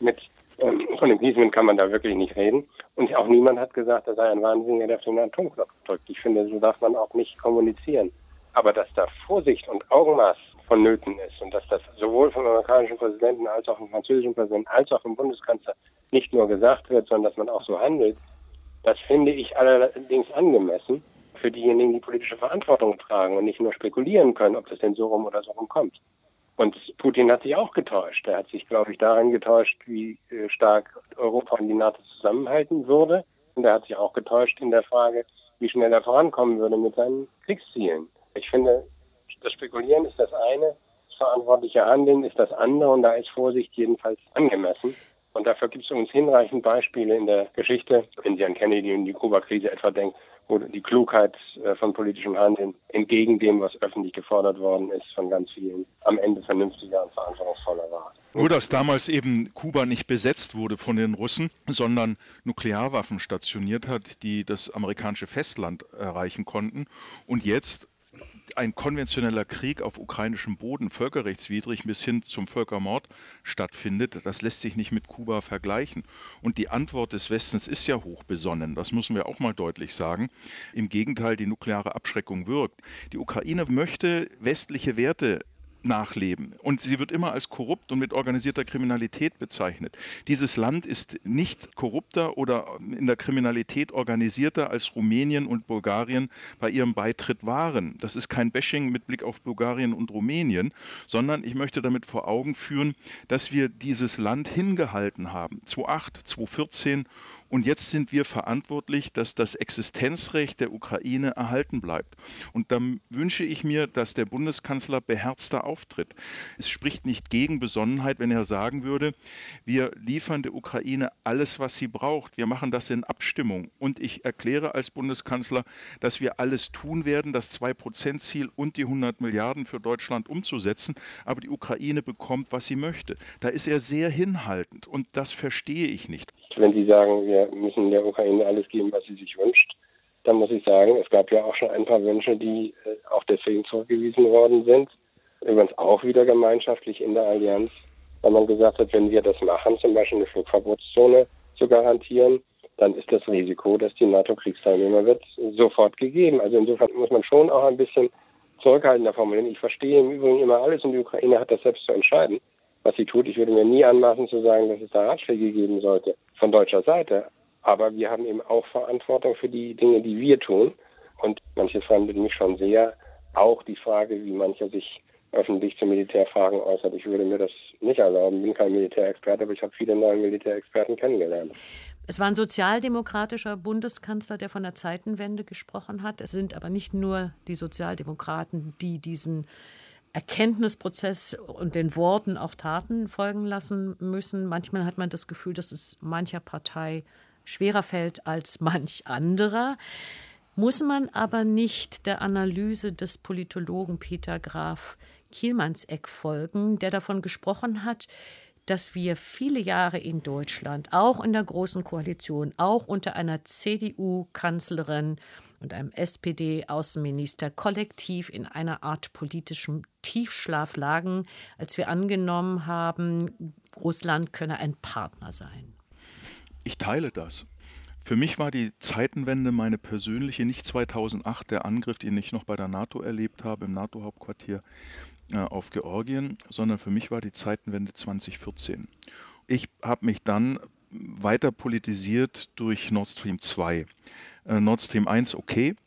Von Appeasement kann man da wirklich nicht reden. Und auch niemand hat gesagt, er sei ein Wahnsinniger, der auf den Atomknopf drückt. Ich finde, so darf man auch nicht kommunizieren. Aber dass da Vorsicht und Augenmaß vonnöten ist und dass das sowohl vom amerikanischen Präsidenten als auch vom französischen Präsidenten als auch vom Bundeskanzler nicht nur gesagt wird, sondern dass man auch so handelt, das finde ich allerdings angemessen für diejenigen, die politische Verantwortung tragen und nicht nur spekulieren können, ob das denn so rum oder so rum kommt. Und Putin hat sich auch getäuscht. Er hat sich, glaube ich, darin getäuscht, wie stark Europa und die NATO zusammenhalten würde. Und er hat sich auch getäuscht in der Frage, wie schnell er vorankommen würde mit seinen Kriegszielen. Ich finde, das Spekulieren ist das eine, das verantwortliche Handeln ist das andere und da ist Vorsicht jedenfalls angemessen. Und dafür gibt es uns hinreichend Beispiele in der Geschichte, wenn Sie an Kennedy und die Kuba-Krise etwa denken, wo die Klugheit von politischem Handeln entgegen dem, was öffentlich gefordert worden ist, von ganz vielen am Ende vernünftiger und verantwortungsvoller war. Nur, dass damals eben Kuba nicht besetzt wurde von den Russen, sondern Nuklearwaffen stationiert hat, die das amerikanische Festland erreichen konnten. Und jetzt ein konventioneller Krieg auf ukrainischem Boden, völkerrechtswidrig bis hin zum Völkermord stattfindet, das lässt sich nicht mit Kuba vergleichen. Und die Antwort des Westens ist ja hochbesonnen, das müssen wir auch mal deutlich sagen. Im Gegenteil, die nukleare Abschreckung wirkt. Die Ukraine möchte westliche Werte nachleben. Und sie wird immer als korrupt und mit organisierter Kriminalität bezeichnet. Dieses Land ist nicht korrupter oder in der Kriminalität organisierter als Rumänien und Bulgarien bei ihrem Beitritt waren. Das ist kein Bashing mit Blick auf Bulgarien und Rumänien, sondern ich möchte damit vor Augen führen, dass wir dieses Land hingehalten haben. 2008, 2014 und jetzt sind wir verantwortlich, dass das Existenzrecht der Ukraine erhalten bleibt. Und dann wünsche ich mir, dass der Bundeskanzler beherzter auftritt. Es spricht nicht gegen Besonnenheit, wenn er sagen würde, wir liefern der Ukraine alles, was sie braucht. Wir machen das in Abstimmung. Und ich erkläre als Bundeskanzler, dass wir alles tun werden, das 2%-Ziel und die 100 Milliarden für Deutschland umzusetzen. Aber die Ukraine bekommt, was sie möchte. Da ist er sehr hinhaltend. Und das verstehe ich nicht. Wenn Sie sagen, wir müssen der Ukraine alles geben, was sie sich wünscht, dann muss ich sagen, es gab ja auch schon ein paar Wünsche, die auch deswegen zurückgewiesen worden sind. Übrigens auch wieder gemeinschaftlich in der Allianz, weil man gesagt hat, wenn wir das machen, zum Beispiel eine Flugverbotszone zu garantieren, dann ist das Risiko, dass die NATO Kriegsteilnehmer wird, sofort gegeben. Also insofern muss man schon auch ein bisschen zurückhaltender formulieren. Ich verstehe im Übrigen immer alles und die Ukraine hat das selbst zu entscheiden, was sie tut. Ich würde mir nie anmaßen zu sagen, dass es da Ratschläge geben sollte von deutscher Seite. Aber wir haben eben auch Verantwortung für die Dinge, die wir tun. Und manches fremdet mich schon sehr. Auch die Frage, wie mancher sich öffentlich zu Militärfragen äußert. Ich würde mir das nicht erlauben. Ich bin kein Militärexperte, aber ich habe viele neue Militärexperten kennengelernt. Es war ein sozialdemokratischer Bundeskanzler, der von der Zeitenwende gesprochen hat. Es sind aber nicht nur die Sozialdemokraten, die diesen Erkenntnisprozess und den Worten auch Taten folgen lassen müssen. Manchmal hat man das Gefühl, dass es mancher Partei schwerer fällt als manch anderer. Muss man aber nicht der Analyse des Politologen Peter Graf Kielmannsegg folgen, der davon gesprochen hat, dass wir viele Jahre in Deutschland, auch in der Großen Koalition, auch unter einer CDU-Kanzlerin und einem SPD-Außenminister kollektiv in einer Art politischem Tiefschlaf lagen, als wir angenommen haben, Russland könne ein Partner sein. Ich teile das. Für mich war die Zeitenwende meine persönliche, nicht 2008 der Angriff, den ich noch bei der NATO erlebt habe, im NATO-Hauptquartier auf Georgien, sondern für mich war die Zeitenwende 2014. Ich habe mich dann weiter politisiert durch Nord Stream 2. Nord Stream 1 okay,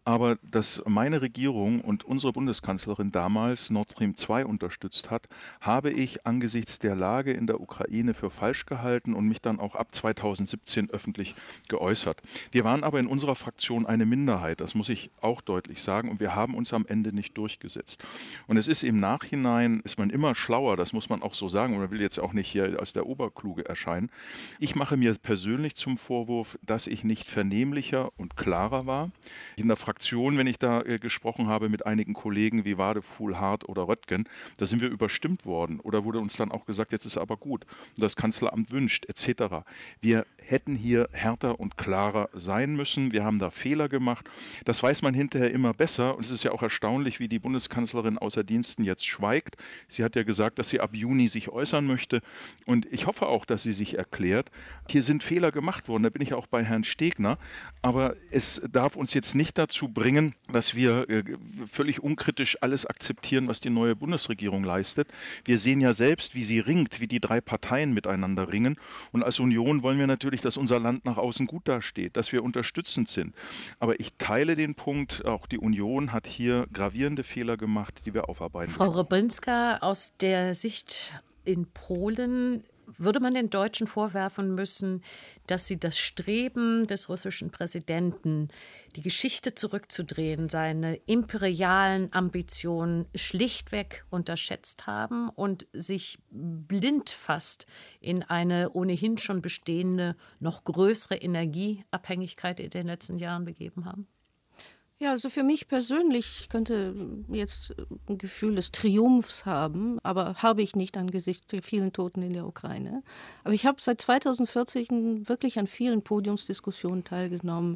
Aber dass meine Regierung und unsere Bundeskanzlerin damals Nord Stream 2 unterstützt hat, habe ich angesichts der Lage in der Ukraine für falsch gehalten und mich dann auch ab 2017 öffentlich geäußert. Wir waren aber in unserer Fraktion eine Minderheit, das muss ich auch deutlich sagen, und wir haben uns am Ende nicht durchgesetzt. Und es ist im Nachhinein, ist man immer schlauer, das muss man auch so sagen, und man will jetzt auch nicht hier als der Oberkluge erscheinen. Ich mache mir persönlich zum Vorwurf, dass ich nicht vernehmlicher und klarer war. In der Fraktion, wenn ich da gesprochen habe mit einigen Kollegen wie Wade, Fuhl-Hart oder Röttgen, da sind wir überstimmt worden oder wurde uns dann auch gesagt, jetzt ist aber gut und das Kanzleramt wünscht etc. Wir hätten hier härter und klarer sein müssen. Wir haben da Fehler gemacht. Das weiß man hinterher immer besser und es ist ja auch erstaunlich, wie die Bundeskanzlerin außer Diensten jetzt schweigt. Sie hat ja gesagt, dass sie ab Juni sich äußern möchte und ich hoffe auch, dass sie sich erklärt. Hier sind Fehler gemacht worden, da bin ich auch bei Herrn Stegner, aber es darf uns jetzt nicht dazu bringen, dass wir völlig unkritisch alles akzeptieren, was die neue Bundesregierung leistet. Wir sehen ja selbst, wie sie ringt, wie die 3 Parteien miteinander ringen. Und als Union wollen wir natürlich, dass unser Land nach außen gut dasteht, dass wir unterstützend sind. Aber ich teile den Punkt, auch die Union hat hier gravierende Fehler gemacht, die wir aufarbeiten. Frau Rybinska, aus der Sicht in Polen, würde man den Deutschen vorwerfen müssen, dass sie das Streben des russischen Präsidenten, die Geschichte zurückzudrehen, seine imperialen Ambitionen schlichtweg unterschätzt haben und sich blind fast in eine ohnehin schon bestehende, noch größere Energieabhängigkeit in den letzten Jahren begeben haben? Ja, also für mich persönlich könnte jetzt ein Gefühl des Triumphs haben, aber habe ich nicht angesichts der vielen Toten in der Ukraine. Aber ich habe seit 2014 wirklich an vielen Podiumsdiskussionen teilgenommen,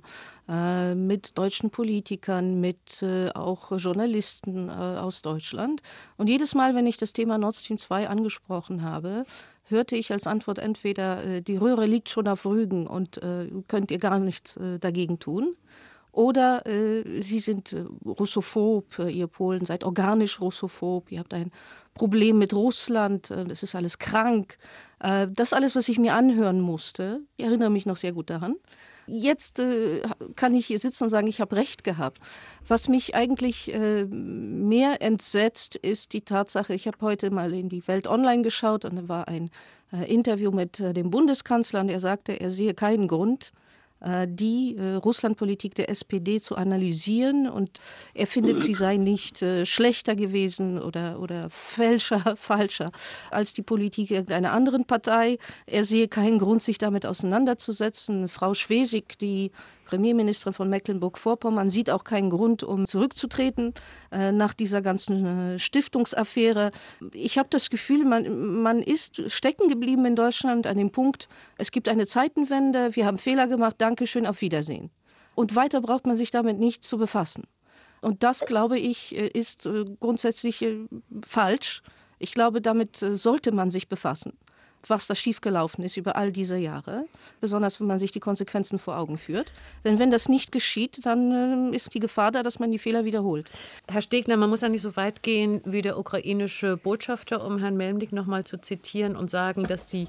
mit deutschen Politikern, mit auch Journalisten aus Deutschland. Und jedes Mal, wenn ich das Thema Nord Stream 2 angesprochen habe, hörte ich als Antwort entweder, die Röhre liegt schon auf Rügen und könnt ihr gar nichts dagegen tun. Oder sie sind russophob, ihr Polen seid organisch russophob, ihr habt ein Problem mit Russland, das ist alles krank. Das alles, was ich mir anhören musste, ich erinnere mich noch sehr gut daran. Jetzt kann ich hier sitzen und sagen, ich habe recht gehabt. Was mich eigentlich mehr entsetzt, ist die Tatsache, ich habe heute mal in die Welt Online geschaut und da war ein Interview mit dem Bundeskanzler und er sagte, er sehe keinen Grund, die Russlandpolitik der SPD zu analysieren und er findet, sie sei nicht schlechter gewesen oder falscher als die Politik irgendeiner anderen Partei. Er sehe keinen Grund, sich damit auseinanderzusetzen. Frau Schwesig, die Premierministerin von Mecklenburg-Vorpommern, sieht auch keinen Grund, um zurückzutreten nach dieser ganzen Stiftungsaffäre. Ich habe das Gefühl, man ist stecken geblieben in Deutschland an dem Punkt, es gibt eine Zeitenwende, wir haben Fehler gemacht, Dankeschön, auf Wiedersehen. Und weiter braucht man sich damit nicht zu befassen. Und das, glaube ich, ist grundsätzlich falsch. Ich glaube, damit sollte man sich befassen, was da schiefgelaufen ist über all diese Jahre, besonders wenn man sich die Konsequenzen vor Augen führt. Denn wenn das nicht geschieht, dann ist die Gefahr da, dass man die Fehler wiederholt. Herr Stegner, man muss ja nicht so weit gehen wie der ukrainische Botschafter, um Herrn Melnik noch mal zu zitieren und sagen, dass die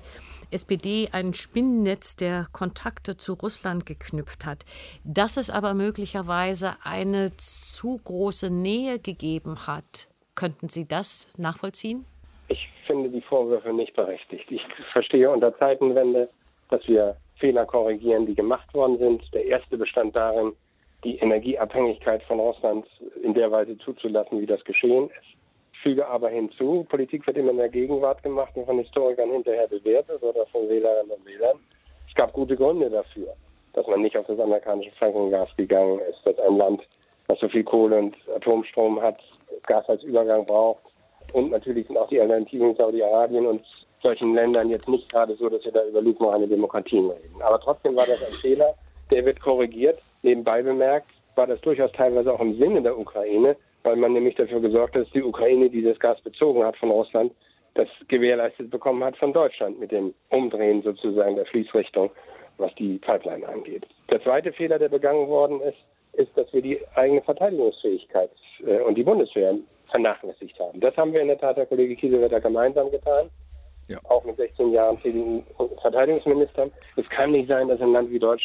SPD ein Spinnennetz der Kontakte zu Russland geknüpft hat. Dass es aber möglicherweise eine zu große Nähe gegeben hat, könnten Sie das nachvollziehen? Ich finde die Vorwürfe nicht berechtigt. Ich verstehe unter Zeitenwende, dass wir Fehler korrigieren, die gemacht worden sind. Der erste bestand darin, die Energieabhängigkeit von Russland in der Weise zuzulassen, wie das geschehen ist. Ich füge aber hinzu, Politik wird immer in der Gegenwart gemacht und von Historikern hinterher bewertet oder von Wählerinnen und Wählern. Es gab gute Gründe dafür, dass man nicht auf das amerikanische Fracking-Gas gegangen ist, dass ein Land, das so viel Kohle und Atomstrom hat, Gas als Übergang braucht. Und natürlich sind auch die Alternativen in Saudi-Arabien und solchen Ländern jetzt nicht gerade so, dass wir da über lupenreine Demokratien reden. Aber trotzdem war das ein Fehler, der wird korrigiert. Nebenbei bemerkt war das durchaus teilweise auch im Sinne der Ukraine, weil man nämlich dafür gesorgt hat, dass die Ukraine, die das Gas bezogen hat von Russland, das gewährleistet bekommen hat von Deutschland mit dem Umdrehen sozusagen der Fließrichtung, was die Pipeline angeht. Der zweite Fehler, der begangen worden ist, dass wir die eigene Verteidigungsfähigkeit und die Bundeswehr vernachlässigt haben. Das haben wir in der Tat, Herr Kollege Kiesewetter, gemeinsam getan. Ja. Auch mit 16 Jahren CDU-Verteidigungsministern. Es kann nicht sein, dass ein Land wie Deutschland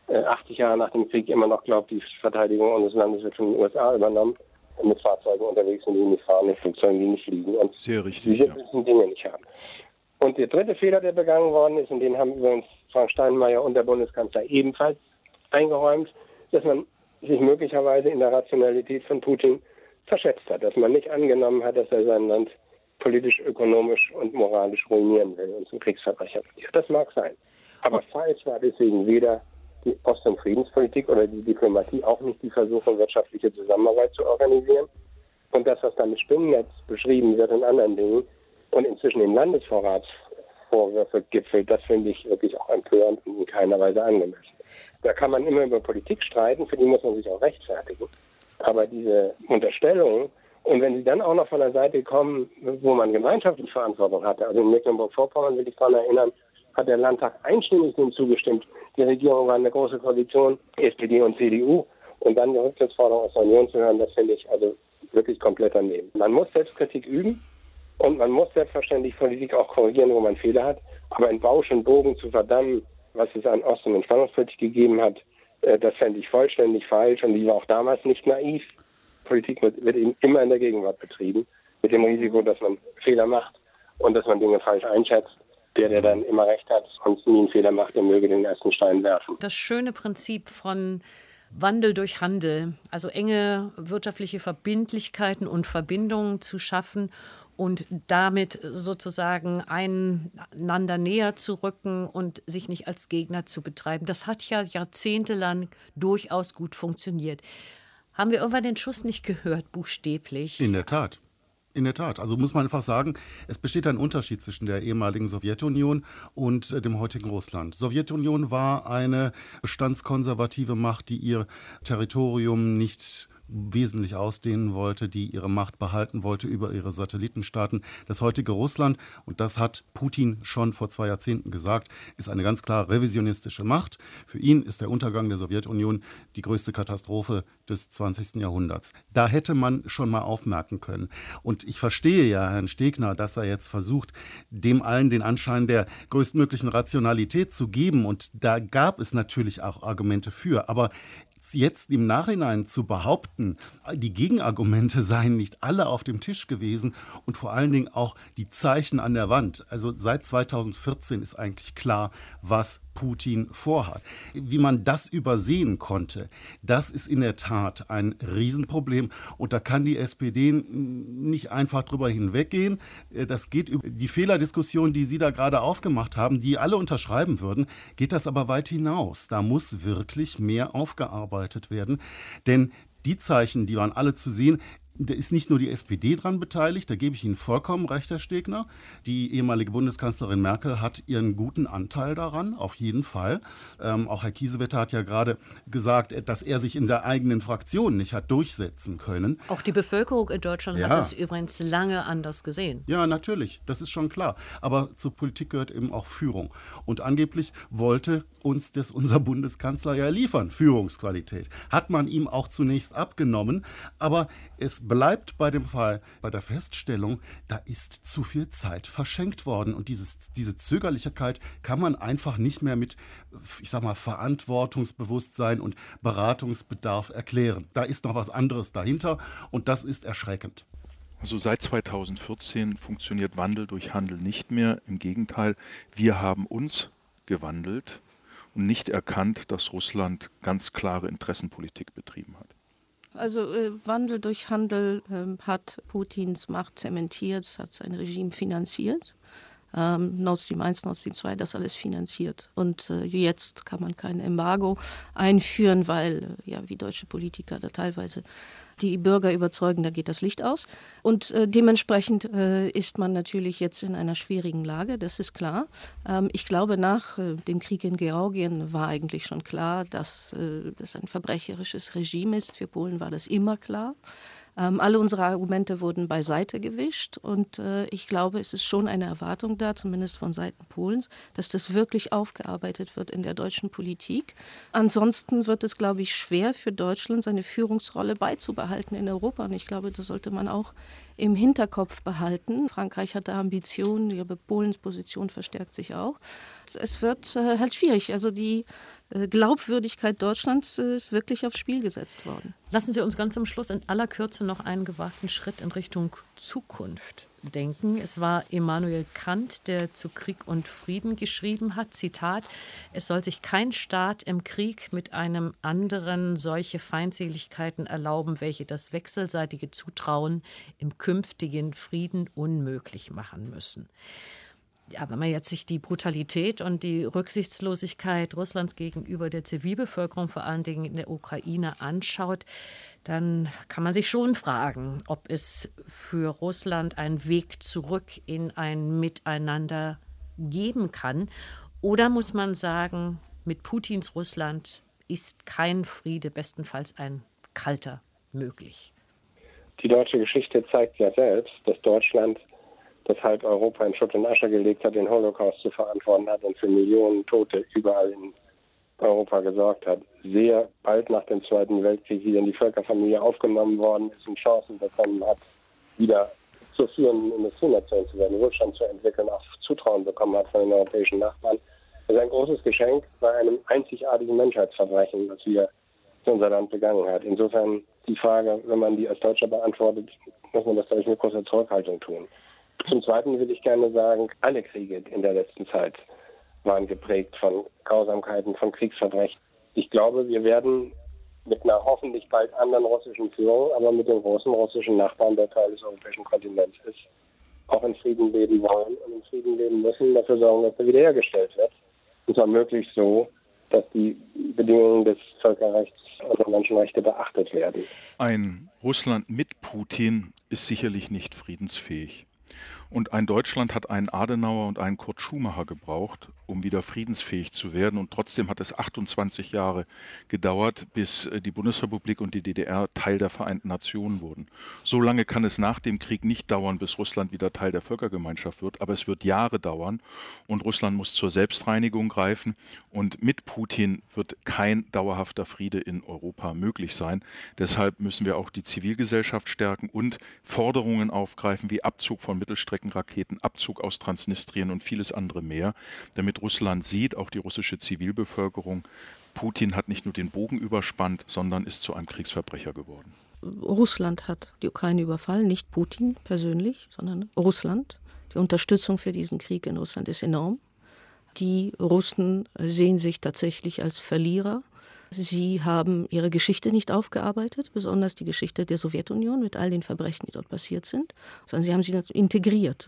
80 Jahre nach dem Krieg immer noch glaubt, die Verteidigung unseres Landes wird von den USA übernommen und mit Fahrzeugen unterwegs sind, die nicht fahren, mit Flugzeugen, die nicht fliegen und sehr richtig, diese Dinge nicht haben. Und der dritte Fehler, der begangen worden ist, und den haben übrigens Frank Steinmeier und der Bundeskanzler ebenfalls eingeräumt, dass man sich möglicherweise in der Rationalität von Putin verschätzt hat, dass man nicht angenommen hat, dass er sein Land politisch, ökonomisch und moralisch ruinieren will und zum Kriegsverbrecher wird. Das mag sein. Aber falsch war deswegen weder die Ost- und Friedenspolitik oder die Diplomatie, auch nicht die Versuche, wirtschaftliche Zusammenarbeit zu organisieren. Und das, was dann mit Spinnennetz beschrieben wird und anderen Dingen und inzwischen in Landesvorratsvorwürfe gipfelt, das finde ich wirklich auch empörend und in keiner Weise angemessen. Da kann man immer über Politik streiten, für die muss man sich auch rechtfertigen. Aber diese Unterstellung, und wenn sie dann auch noch von der Seite kommen, wo man gemeinschaftliche Verantwortung hatte, also in Mecklenburg-Vorpommern will ich daran erinnern, hat der Landtag einstimmig dem zugestimmt. Die Regierung war eine große Koalition, SPD und CDU. Und dann die Rücktrittsforderung aus der Union zu hören, das finde ich also wirklich komplett daneben. Man muss Selbstkritik üben und man muss selbstverständlich Politik auch korrigieren, wo man Fehler hat. Aber in Bausch und Bogen zu verdammen, was es an Ost- und Entspannungspolitik gegeben hat, das fände ich vollständig falsch. Und die war auch damals nicht naiv. Politik wird eben immer in der Gegenwart betrieben, mit dem Risiko, dass man Fehler macht und dass man Dinge falsch einschätzt. Der dann immer recht hat und nie einen Fehler macht, der möge den ersten Stein werfen. Das schöne Prinzip von Wandel durch Handel, also enge wirtschaftliche Verbindlichkeiten und Verbindungen zu schaffen und damit sozusagen einander näher zu rücken und sich nicht als Gegner zu betreiben. Das hat ja jahrzehntelang durchaus gut funktioniert. Haben wir irgendwann den Schuss nicht gehört, buchstäblich? In der Tat. In der Tat. Also muss man einfach sagen, es besteht ein Unterschied zwischen der ehemaligen Sowjetunion und dem heutigen Russland. Sowjetunion war eine bestandskonservative Macht, die ihr Territorium nicht wesentlich ausdehnen wollte, die ihre Macht behalten wollte über ihre Satellitenstaaten. Das heutige Russland, und das hat Putin schon vor 2 Jahrzehnten gesagt, ist eine ganz klar revisionistische Macht. Für ihn ist der Untergang der Sowjetunion die größte Katastrophe des 20. Jahrhunderts. Da hätte man schon mal aufmerken können. Und ich verstehe ja Herrn Stegner, dass er jetzt versucht, dem allen den Anschein der größtmöglichen Rationalität zu geben. Und da gab es natürlich auch Argumente für. Aber jetzt im Nachhinein zu behaupten, die Gegenargumente seien nicht alle auf dem Tisch gewesen und vor allen Dingen auch die Zeichen an der Wand. Also seit 2014 ist eigentlich klar, was Putin vorhat. Wie man das übersehen konnte, das ist in der Tat ein Riesenproblem. Und da kann die SPD nicht einfach drüber hinweggehen. Das geht über die Fehlerdiskussion, die Sie da gerade aufgemacht haben, die alle unterschreiben würden, geht das aber weit hinaus. Da muss wirklich mehr aufgearbeitet werden. Denn die Zeichen, die waren alle zu sehen, da ist nicht nur die SPD dran beteiligt, da gebe ich Ihnen vollkommen recht, Herr Stegner. Die ehemalige Bundeskanzlerin Merkel hat ihren guten Anteil daran, auf jeden Fall. Auch Herr Kiesewetter hat ja gerade gesagt, dass er sich in der eigenen Fraktion nicht hat durchsetzen können. Auch die Bevölkerung in Deutschland hat es übrigens lange anders gesehen. Ja, natürlich, das ist schon klar. Aber zur Politik gehört eben auch Führung. Und angeblich wollte uns das unser Bundeskanzler ja liefern, Führungsqualität. Hat man ihm auch zunächst abgenommen, aber es bleibt bei dem Fall, bei der Feststellung, da ist zu viel Zeit verschenkt worden. Und diese Zögerlichkeit kann man einfach nicht mehr mit, ich sag mal, Verantwortungsbewusstsein und Beratungsbedarf erklären. Da ist noch was anderes dahinter und das ist erschreckend. Also seit 2014 funktioniert Wandel durch Handel nicht mehr. Im Gegenteil, wir haben uns gewandelt und nicht erkannt, dass Russland ganz klare Interessenpolitik betrieben hat. Also Wandel durch Handel hat Putins Macht zementiert, hat sein Regime finanziert. Nord Stream 1, Nord Stream 2, das alles finanziert. Und jetzt kann man kein Embargo einführen, weil, wie deutsche Politiker da teilweise die Bürger überzeugen, da geht das Licht aus. Und dementsprechend ist man natürlich jetzt in einer schwierigen Lage, das ist klar. Ich glaube, nach dem Krieg in Georgien war eigentlich schon klar, dass das ein verbrecherisches Regime ist. Für Polen war das immer klar. Alle unsere Argumente wurden beiseite gewischt und ich glaube, es ist schon eine Erwartung da, zumindest von Seiten Polens, dass das wirklich aufgearbeitet wird in der deutschen Politik. Ansonsten wird es, glaube ich, schwer für Deutschland, seine Führungsrolle beizubehalten in Europa. Und ich glaube, das sollte man auch im Hinterkopf behalten. Frankreich hat da Ambitionen, aber Polens Position verstärkt sich auch. Es wird halt schwierig. Also die Glaubwürdigkeit Deutschlands ist wirklich aufs Spiel gesetzt worden. Lassen Sie uns ganz zum Schluss in aller Kürze noch einen gewagten Schritt in Richtung Zukunft denken. Es war Immanuel Kant, der zu Krieg und Frieden geschrieben hat, Zitat: Es soll sich kein Staat im Krieg mit einem anderen solche Feindseligkeiten erlauben, welche das wechselseitige Zutrauen im künftigen Frieden unmöglich machen müssen. Ja, wenn man jetzt sich die Brutalität und die Rücksichtslosigkeit Russlands gegenüber der Zivilbevölkerung, vor allen Dingen in der Ukraine, anschaut, dann kann man sich schon fragen, ob es für Russland einen Weg zurück in ein Miteinander geben kann. Oder muss man sagen, mit Putins Russland ist kein Friede, bestenfalls ein kalter, möglich? Die deutsche Geschichte zeigt ja selbst, dass Deutschland, das halb Europa in Schutt und Asche gelegt hat, den Holocaust zu verantworten hat und für Millionen Tote überall in Europa gesorgt hat, sehr bald nach dem Zweiten Weltkrieg wieder in die Völkerfamilie aufgenommen worden ist und Chancen bekommen hat, wieder zur führenden Industrienation zu werden, Wohlstand zu entwickeln, auch Zutrauen bekommen hat von den europäischen Nachbarn. Das ist ein großes Geschenk bei einem einzigartigen Menschheitsverbrechen, das wir für unser Land begangen hat. Insofern die Frage, wenn man die als Deutscher beantwortet, muss man das, glaube ich, mit großer Zurückhaltung tun. Zum Zweiten will ich gerne sagen, alle Kriege in der letzten Zeit waren geprägt von Grausamkeiten, von Kriegsverbrechen. Ich glaube, wir werden mit einer hoffentlich bald anderen russischen Führung, aber mit den großen russischen Nachbarn, der Teil des europäischen Kontinents ist, auch in Frieden leben wollen und in Frieden leben müssen, dafür sorgen, dass er wiederhergestellt wird. Und zwar möglichst so, dass die Bedingungen des Völkerrechts und der Menschenrechte beachtet werden. Ein Russland mit Putin ist sicherlich nicht friedensfähig. Und ein Deutschland hat einen Adenauer und einen Kurt Schumacher gebraucht, um wieder friedensfähig zu werden. Und trotzdem hat es 28 Jahre gedauert, bis die Bundesrepublik und die DDR Teil der Vereinten Nationen wurden. So lange kann es nach dem Krieg nicht dauern, bis Russland wieder Teil der Völkergemeinschaft wird. Aber es wird Jahre dauern und Russland muss zur Selbstreinigung greifen. Und mit Putin wird kein dauerhafter Friede in Europa möglich sein. Deshalb müssen wir auch die Zivilgesellschaft stärken und Forderungen aufgreifen wie Abzug von Mittelstreckenraketen, Abzug aus Transnistrien und vieles andere mehr, damit Russland sieht, auch die russische Zivilbevölkerung, Putin hat nicht nur den Bogen überspannt, sondern ist zu einem Kriegsverbrecher geworden. Russland hat die Ukraine überfallen, nicht Putin persönlich, sondern Russland. Die Unterstützung für diesen Krieg in Russland ist enorm. Die Russen sehen sich tatsächlich als Verlierer. Sie haben ihre Geschichte nicht aufgearbeitet, besonders die Geschichte der Sowjetunion mit all den Verbrechen, die dort passiert sind, sondern sie haben sie integriert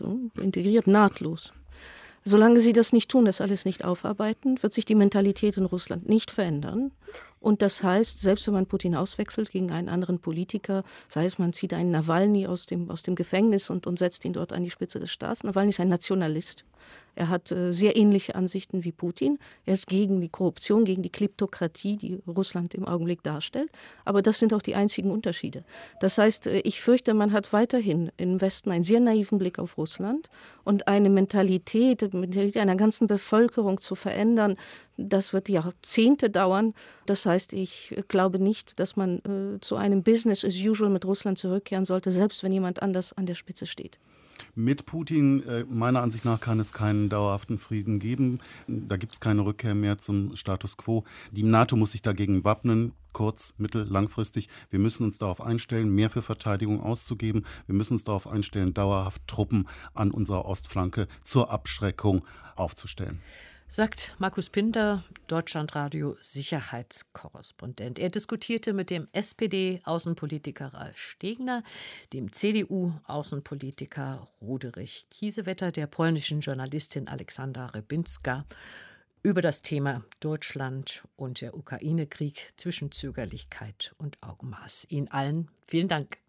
nahtlos. Solange sie das nicht tun, das alles nicht aufarbeiten, wird sich die Mentalität in Russland nicht verändern. Und das heißt, selbst wenn man Putin auswechselt gegen einen anderen Politiker, sei es man zieht einen Nawalny aus dem Gefängnis und setzt ihn dort an die Spitze des Staats. Nawalny ist ein Nationalist. Er hat sehr ähnliche Ansichten wie Putin. Er ist gegen die Korruption, gegen die Kleptokratie, die Russland im Augenblick darstellt. Aber das sind auch die einzigen Unterschiede. Das heißt, ich fürchte, man hat weiterhin im Westen einen sehr naiven Blick auf Russland und eine Mentalität einer ganzen Bevölkerung zu verändern, das wird Jahrzehnte dauern. Das heißt, ich glaube nicht, dass man zu einem Business as usual mit Russland zurückkehren sollte, selbst wenn jemand anders an der Spitze steht. Mit Putin, meiner Ansicht nach, kann es keinen dauerhaften Frieden geben. Da gibt es keine Rückkehr mehr zum Status quo. Die NATO muss sich dagegen wappnen, kurz-, mittel-, langfristig. Wir müssen uns darauf einstellen, mehr für Verteidigung auszugeben. Wir müssen uns darauf einstellen, dauerhaft Truppen an unserer Ostflanke zur Abschreckung aufzustellen. Sagt Markus Pinder, Deutschlandradio Sicherheitskorrespondent. Er diskutierte mit dem SPD-Außenpolitiker Ralf Stegner, dem CDU-Außenpolitiker Roderich Kiesewetter, der polnischen Journalistin Alexandra Rybinska über das Thema Deutschland und der Ukraine-Krieg zwischen Zögerlichkeit und Augenmaß. Ihnen allen vielen Dank.